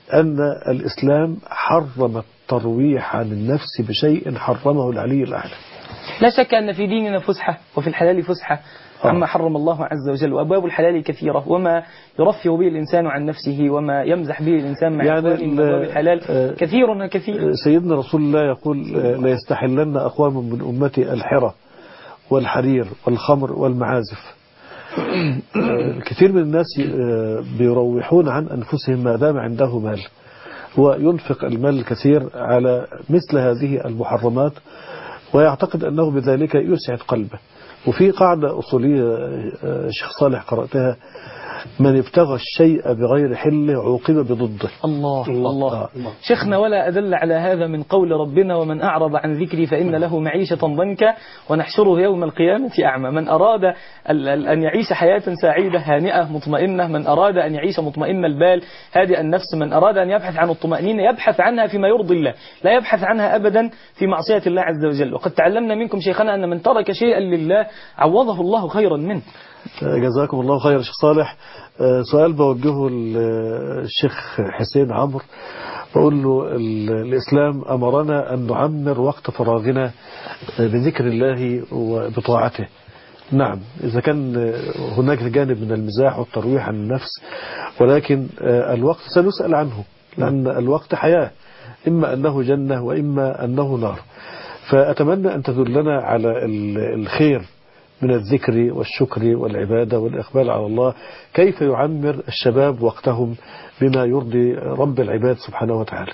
أن الإسلام حرم الترويح عن النفس بشيء حرمه العلي الأعلى. لا شك أن في ديننا فسحة وفي الحلال فسحة عما حرم الله عز وجل، وأبواب الحلال كثيرة، وما يرفه به الإنسان عن نفسه وما يمزح به الإنسان مع إخوانه من أبواب الحلال كثير. سيدنا رسول الله يقول لا يستحلن أقوام من أمتي الحرة والحرير والخمر والمعازف. كثير من الناس بيروحون عن أنفسهم ما دام عنده مال، وينفق المال الكثير على مثل هذه المحرمات ويعتقد أنه بذلك يسعد قلبه. وفي قاعدة أصولية شيخ صالح قرأتها: من ابتغى الشيء بغير حله عوقب بضده. الله. شيخنا، ولا أدل على هذا من قول ربنا: ومن أعرض عن ذكري فإن له معيشة ضنكا ونحشره يوم القيامة أعمى. من أراد أن يعيش حياة سعيدة هانئة مطمئنة، من أراد أن يعيش مطمئن البال هادئ النفس، من أراد أن يبحث عن الطمأنينة يبحث عنها فيما يرضي الله، لا يبحث عنها أبدا في معصية الله عز وجل. وقد تعلمنا منكم شيخنا أن من ترك شيئا لله عوضه الله خيرا منه. جزاكم الله خير شيخ صالح. سؤال بوجهه للشيخ حسين عمرو، بقول له الإسلام أمرنا أن نعمر وقت فراغنا بذكر الله وبطاعته. نعم، إذا كان هناك جانب من المزاح والترويح عن النفس، ولكن الوقت سنسأل عنه، لأن الوقت حياة، إما أنه جنة وإما أنه نار. فأتمنى أن تدلنا على الخير من الذكر والشكر والعبادة والإقبال على الله، كيف يعمر الشباب وقتهم بما يرضي رب العباد سبحانه وتعالى.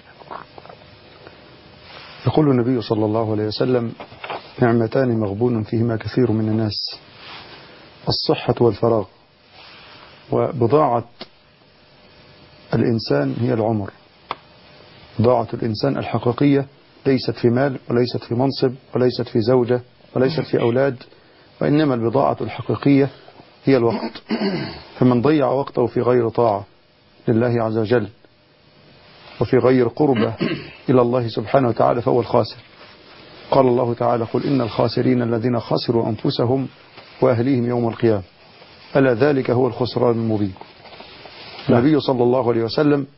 يقول النبي صلى الله عليه وسلم: نعمتان مغبون فيهما كثير من الناس، الصحة والفراغ. وبضاعة الإنسان هي العمر. بضاعة الإنسان الحقيقية ليست في مال، وليست في منصب، وليست في زوجة، وليست في أولاد، وإنما البضاعة الحقيقية هي الوقت. فمن ضيع وقته في غير طاعة لله عز وجل وفي غير قربة إلى الله سبحانه وتعالى فهو الخاسر. قال الله تعالى: قل إن الخاسرين الذين خسروا أنفسهم وأهليهم يوم القيامة ألا ذلك هو الخسران المبين. النبي صلى الله عليه وسلم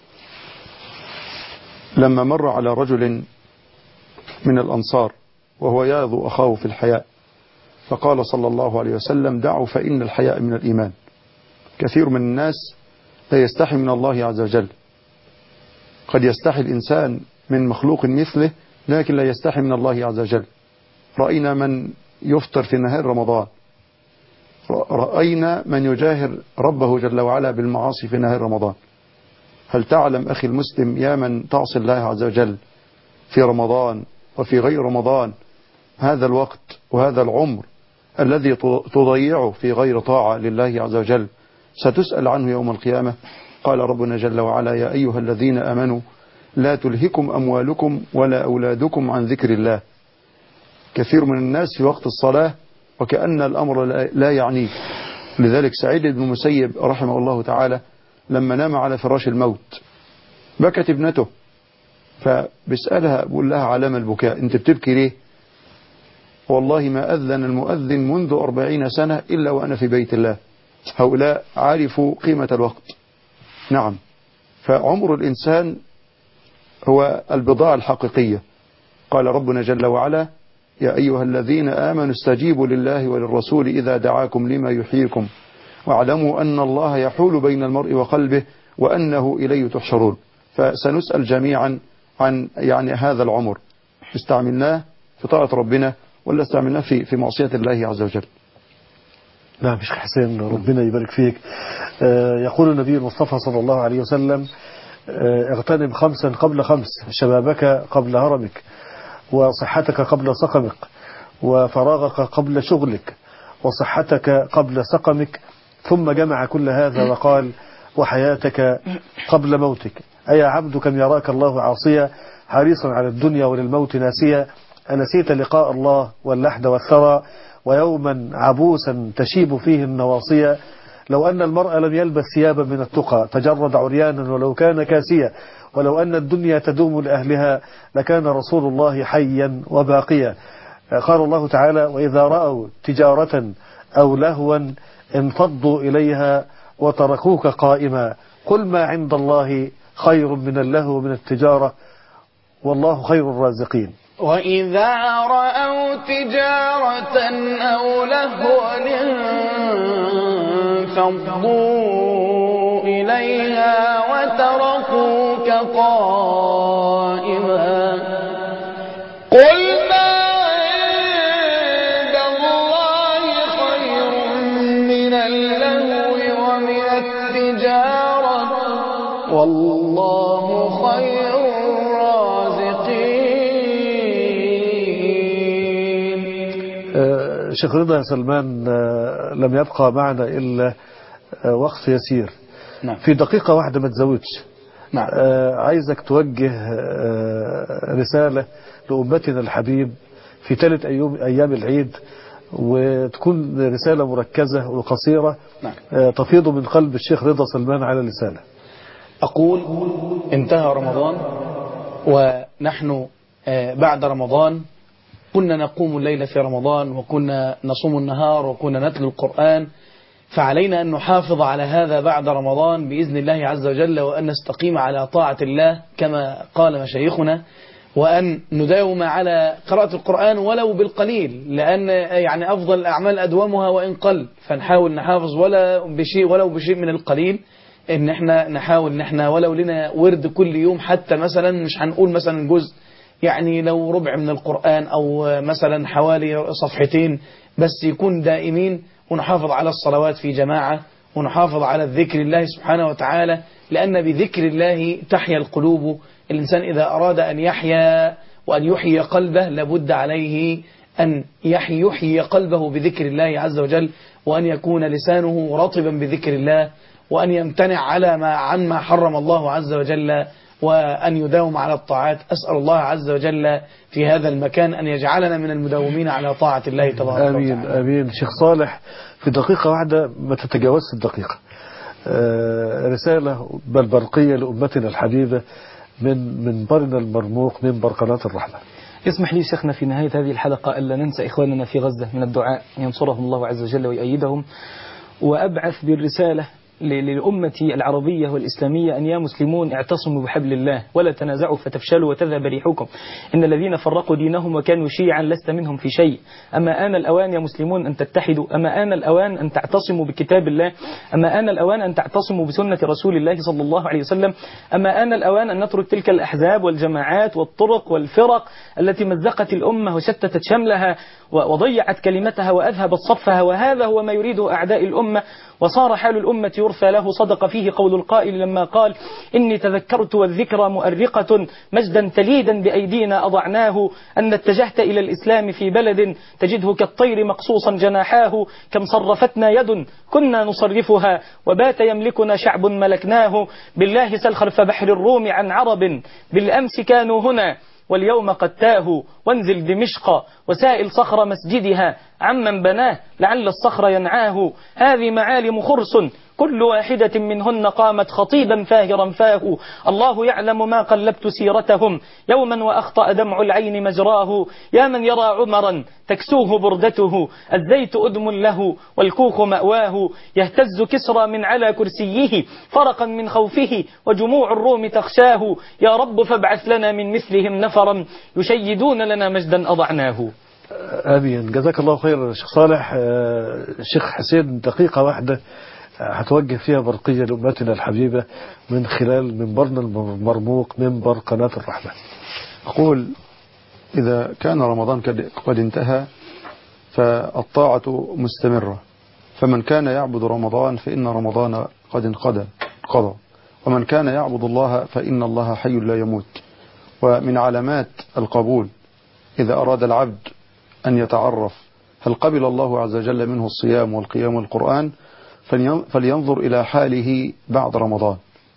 لما مر على رجل من الأنصار وهو ياذو أخاه في الحياء، فقال صلى الله عليه وسلم: دعوا فإن الحياء من الإيمان. كثير من الناس لا يستحي من الله عز وجل. قد يستحي الإنسان من مخلوق مثله، لكن لا يستحي من الله عز وجل. رأينا من يفطر في نهار رمضان، رأينا من يجاهر ربه جل وعلا بالمعاصي في نهار رمضان. هل تعلم أخي المسلم يا من تعصي الله عز وجل في رمضان وفي غير رمضان، هذا الوقت وهذا العمر الذي تضيعه في غير طاعة لله عز وجل ستسأل عنه يوم القيامة. قال ربنا جل وعلا: يا أيها الذين آمنوا لا تلهكم أموالكم ولا أولادكم عن ذكر الله. كثير من الناس في وقت الصلاة وكأن الأمر لا يعنيه. لذلك سعيد بن المسيب رحمه الله تعالى لما نام على فراش الموت بكت ابنته، فبسألها بقول لها: علامة البكاء، انت بتبكي ليه؟ والله ما أذن المؤذن منذ 40 سنة إلا وأنا في بيت الله. هؤلاء عرفوا قيمة الوقت. نعم، فعمر الإنسان هو البضاعة الحقيقية. قال ربنا جل وعلا: يا أيها الذين آمنوا استجيبوا لله وللرسول إذا دعاكم لما يحييكم واعلموا أن الله يحول بين المرء وقلبه وأنه إليه تحشرون. فسنسأل جميعا عن هذا العمر، استعملناه في طاعة ربنا ولا استعملناه في معصية الله عز وجل. نعم شيخ حسين، ربنا يبارك فيك. يقول النبي المصطفى صلى الله عليه وسلم: اغتنم 5 قبل 5، شبابك قبل هرمك، وصحتك قبل سقمك، وفراغك قبل شغلك، وصحتك قبل سقمك. ثم جمع كل هذا وقال: وحياتك قبل موتك. أي عبد كم يراك الله عاصيا حريصا على الدنيا وللموت ناسيا، أنسيت لقاء الله واللحد والثرى ويوما عبوسا تشيب فيه النواصية. لو أن المرء لم يلبس ثيابا من التقى تجرد عريانا ولو كان كاسيا، ولو أن الدنيا تدوم لأهلها لكان رسول الله حيا وباقيا. قال الله تعالى: وإذا رأوا تجارة أو لهوا انفضوا إليها وتركوك قائما قل ما عند الله خير من اللهو ومن التجارة، والله خير الرازقين. وإذا رأوا تجارة أو لهوا انفضوا إليها وتركوك قائما قل ما عند الله خير من اللهو ومن التجارة والله خير الرازقين. شيخ رضا سلمان، لم يبقى معنا إلا وقت يسير. نعم. في دقيقة واحدة ما تزودش. نعم. عايزك توجه رسالة لأمتنا الحبيب في ثالث أيام العيد، وتكون رسالة مركزة وقصيرة. نعم. تفيض من قلب الشيخ رضا سلمان على لسانه. أقول انتهى رمضان، ونحن بعد رمضان كنا نقوم الليل في رمضان، وكنا نصوم النهار، وكنا نتلو القرآن، فعلينا أن نحافظ على هذا بعد رمضان بإذن الله عز وجل، وأن نستقيم على طاعة الله كما قال مشايخنا، وأن نداوم على قراءة القرآن ولو بالقليل، لأن يعني أفضل الأعمال أدومها وإن قل، فنحاول نحافظ ولو بشيء من القليل، إن احنا نحاول إن احنا ولو لنا ورد كل يوم، حتى مثلا مش هنقول مثلا جزء، يعني لو ربع من القرآن أو مثلا حوالي صفحتين بس، يكون دائمين، ونحافظ على الصلوات في جماعة، ونحافظ على الذكر الله سبحانه وتعالى، لأن بذكر الله تحيا القلوب. الإنسان إذا أراد أن يحيا وأن يحيي قلبه لابد عليه أن يحيي قلبه بذكر الله عز وجل، وأن يكون لسانه رطبا بذكر الله، وأن يمتنع عما حرم الله عز وجل، وأن يداوم على الطاعات. أسأل الله عز وجل في هذا المكان أن يجعلنا من المداومين على طاعة الله تبارك وتعالى. آمين آمين. شيخ صالح، في دقيقة واحدة ما تتجاوزش الدقيقة، رسالة برقية لأمتنا الحبيبة من منبرنا المرموق، منبر قناة الرحمة. اسمح لي شيخنا في نهاية هذه الحلقة ألا ننسى إخواننا في غزة من الدعاء ينصرهم الله عز وجل ويؤيدهم، وأبعث بالرسالة للأمة العربية والإسلامية أن يا مسلمون اعتصموا بحبل الله ولا تنازعوا فتفشلوا وتذهب ريحكم، إن الذين فرقوا دينهم وكانوا شيعا لست منهم في شيء. أما آن الأوان يا مسلمون أن تتحدوا، أما آن الأوان أن تعتصموا بكتاب الله، أما آن الأوان أن تعتصموا بسنة رسول الله صلى الله عليه وسلم، أما آن الأوان أن نترك تلك الأحزاب والجماعات والطرق والفرق التي مزقت الأمة وشتتت شملها وضيعت كلمتها وأذهبت صفها، وهذا هو ما يريده أعداء الأمة. وصار حال الأمة يرثى له. صدق فيه قول القائل لما قال: إني تذكرت والذكرى مؤرقة مجدا تليدا بأيدينا أضعناه، أن اتجهت إلى الإسلام في بلد تجده كالطير مقصوصا جناحاه، كم صرفتنا يد كنا نصرفها وبات يملكنا شعب ملكناه، بالله سل خلف بحر الروم عن عرب بالأمس كانوا هنا واليوم قد تاهوا، وانزل دمشق وسائل صخر مسجدها عمن بناه لعل الصخر ينعاه، هذه معالم خرس كل واحدة منهن قامت خطيبا فاهرا فاه، الله يعلم ما قلبت سيرتهم يوما وأخطأ دمع العين مجراه، يا من يرى عمرا تكسوه بردته الزيت أدم له والكوخ مأواه، يهتز كسرى من على كرسيه فرقا من خوفه وجموع الروم تخشاه، يا رب فابعث لنا من مثلهم نفرا يشيدون لنا مجدا أضعناه. آمين. جزاك الله خير شيخ صالح. الشيخ حسين، دقيقة واحدة هتوجه فيها برقية لأمتنا الحبيبة من خلال منبرنا المرموق، منبر قناة الرحمة. أقول إذا كان رمضان قد انتهى فالطاعة مستمرة، فمن كان يعبد رمضان فإن رمضان قد انقضى، ومن كان يعبد الله فإن الله حي لا يموت. ومن علامات القبول إذا أراد العبد أن يتعرف هل قبل الله عز وجل منه الصيام والقيام والقرآن، فلينظر إلى حاله بعد رمضان،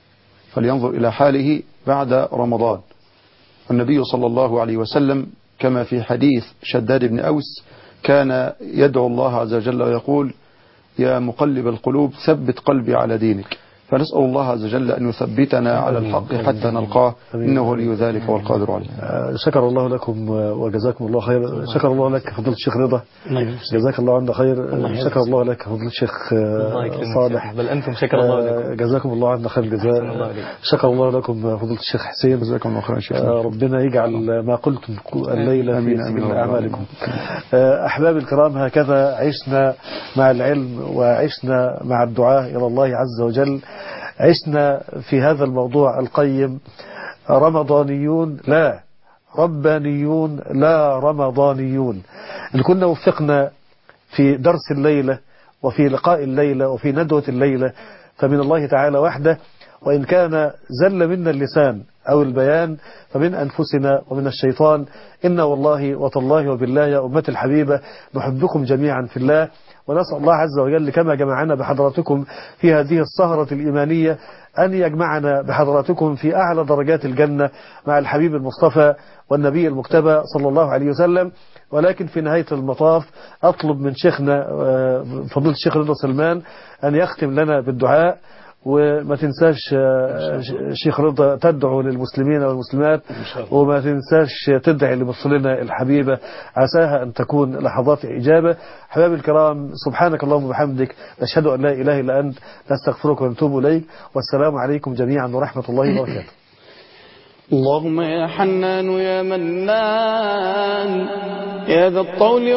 بعد رمضان. النبي صلى الله عليه وسلم كما في حديث شداد بن أوس كان يدعو الله عز وجل ويقول: يا مقلب القلوب ثبت قلبي على دينك. فنسأل الله عز وجل أن يثبتنا على الحق حتى نلقاه، إنه ولي ذلك والقادر عليه. شكر الله لكم وجزاكم الله خير. شكر الله لك فضيلة الشيخ رضا، جزاك الله عنا خير. شكر الله لك فضيلة الشيخ صالح، بل أنتم شكر الله لكم، جزاكم الله عنا خير الجزاء. شكر الله لكم فضيلة الشيخ حسين، جزاكم الله خير. ربنا يجعل ما قلتم الليلة في سبيل أعمالكم. أحبابي الكرام، هكذا عشنا مع العلم وعشنا مع الدعاء إلى الله عز وجل. عشنا في هذا الموضوع القيم، رمضانيون لا ربانيون لا رمضانيون. إن كنا وفقنا في درس الليلة وفي لقاء الليلة وفي ندوة الليلة فمن الله تعالى وحده، وإن كان زل منا اللسان أو البيان فمن أنفسنا ومن الشيطان. إن والله وتالله وبالله يا أمتي الحبيبة نحبكم جميعا في الله، ونسأل الله عز وجل كما جمعنا بحضراتكم في هذه السهرة الإيمانية أن يجمعنا بحضراتكم في أعلى درجات الجنة مع الحبيب المصطفى والنبي المجتبى صلى الله عليه وسلم. ولكن في نهاية المطاف أطلب من شيخنا فضيلة الشيخ رضا سلمان أن يختم لنا بالدعاء. وما تنساش شيخ رضا تدعو للمسلمين والمسلمات، وما تنساش تدعي لمصرنا الحبيبة، عساها أن تكون لحظات إجابة. حبايبي الكرام، سبحانك اللهم وبحمدك، نشهد أن لا إله إلا أنت، نستغفرك ونتوب إليك، والسلام عليكم جميعا ورحمة الله وبركاته. اللهم يا حنان يا منان يا ذا الطول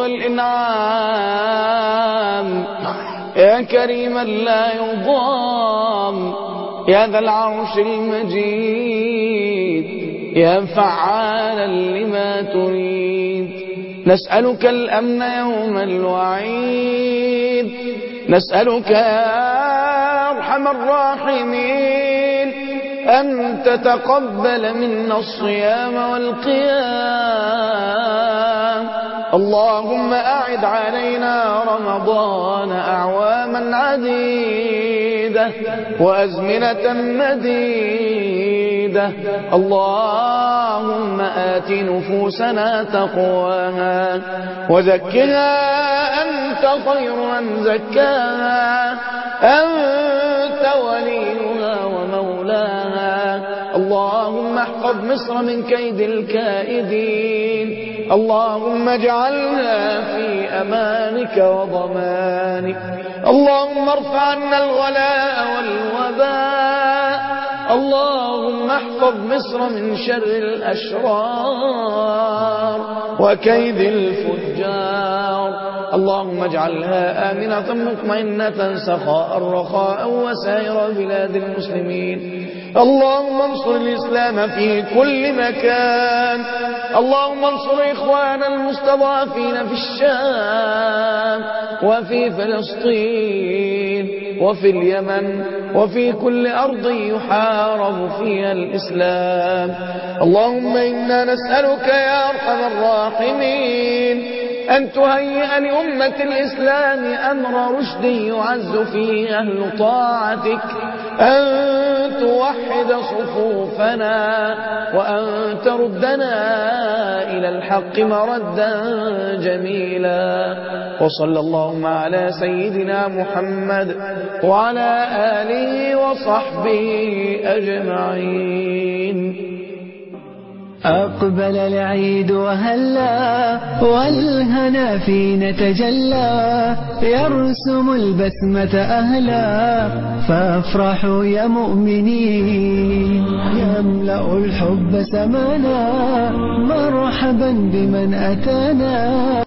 والإنعام يا كريما لا يضام يا ذا العرش المجيد يا فعالا لما تريد، نسألك الأمن يوم الوعيد، نسألك يا أرحم الراحمين أن تتقبل منا الصيام والقيام. اللهم أعد علينا رمضان أعواما عديدة وأزمنة مديدة. اللهم آت نفوسنا تقواها وزكها أنت خير من زكاها، أنت وليها ومولاها. اللهم احفظ مصر من كيد الكائدين، اللهم اجعلها في أمانك وضمانك. اللهم ارفع عنا الغلاء والوباء، اللهم احفظ مصر من شر الأشرار وكيد الفجار. اللهم اجعلها آمنة مطمئنة سخاء رخاء وسائر بلاد المسلمين. اللهم انصر الإسلام في كل مكان. اللهم انصر إخوانا المستضعفين في الشام وفي فلسطين وفي اليمن وفي كل أرض يحارب فيها الإسلام. اللهم إنا نسألك يا أرحم الراحمين أن تهيئ لأمة الإسلام أمر رشد يعز فيه أهل طاعتك، أن توحد صفوفنا وأن تردنا إلى الحق مردا جميلا. وصلى اللهم على سيدنا محمد وعلى آله وصحبه أجمعين. أقبل العيد وهلا والهنا فينا تجلى، يرسم البسمة أهلا فافرحوا يا مؤمنين، يملأ الحب سمانا مرحبا بمن أتانا.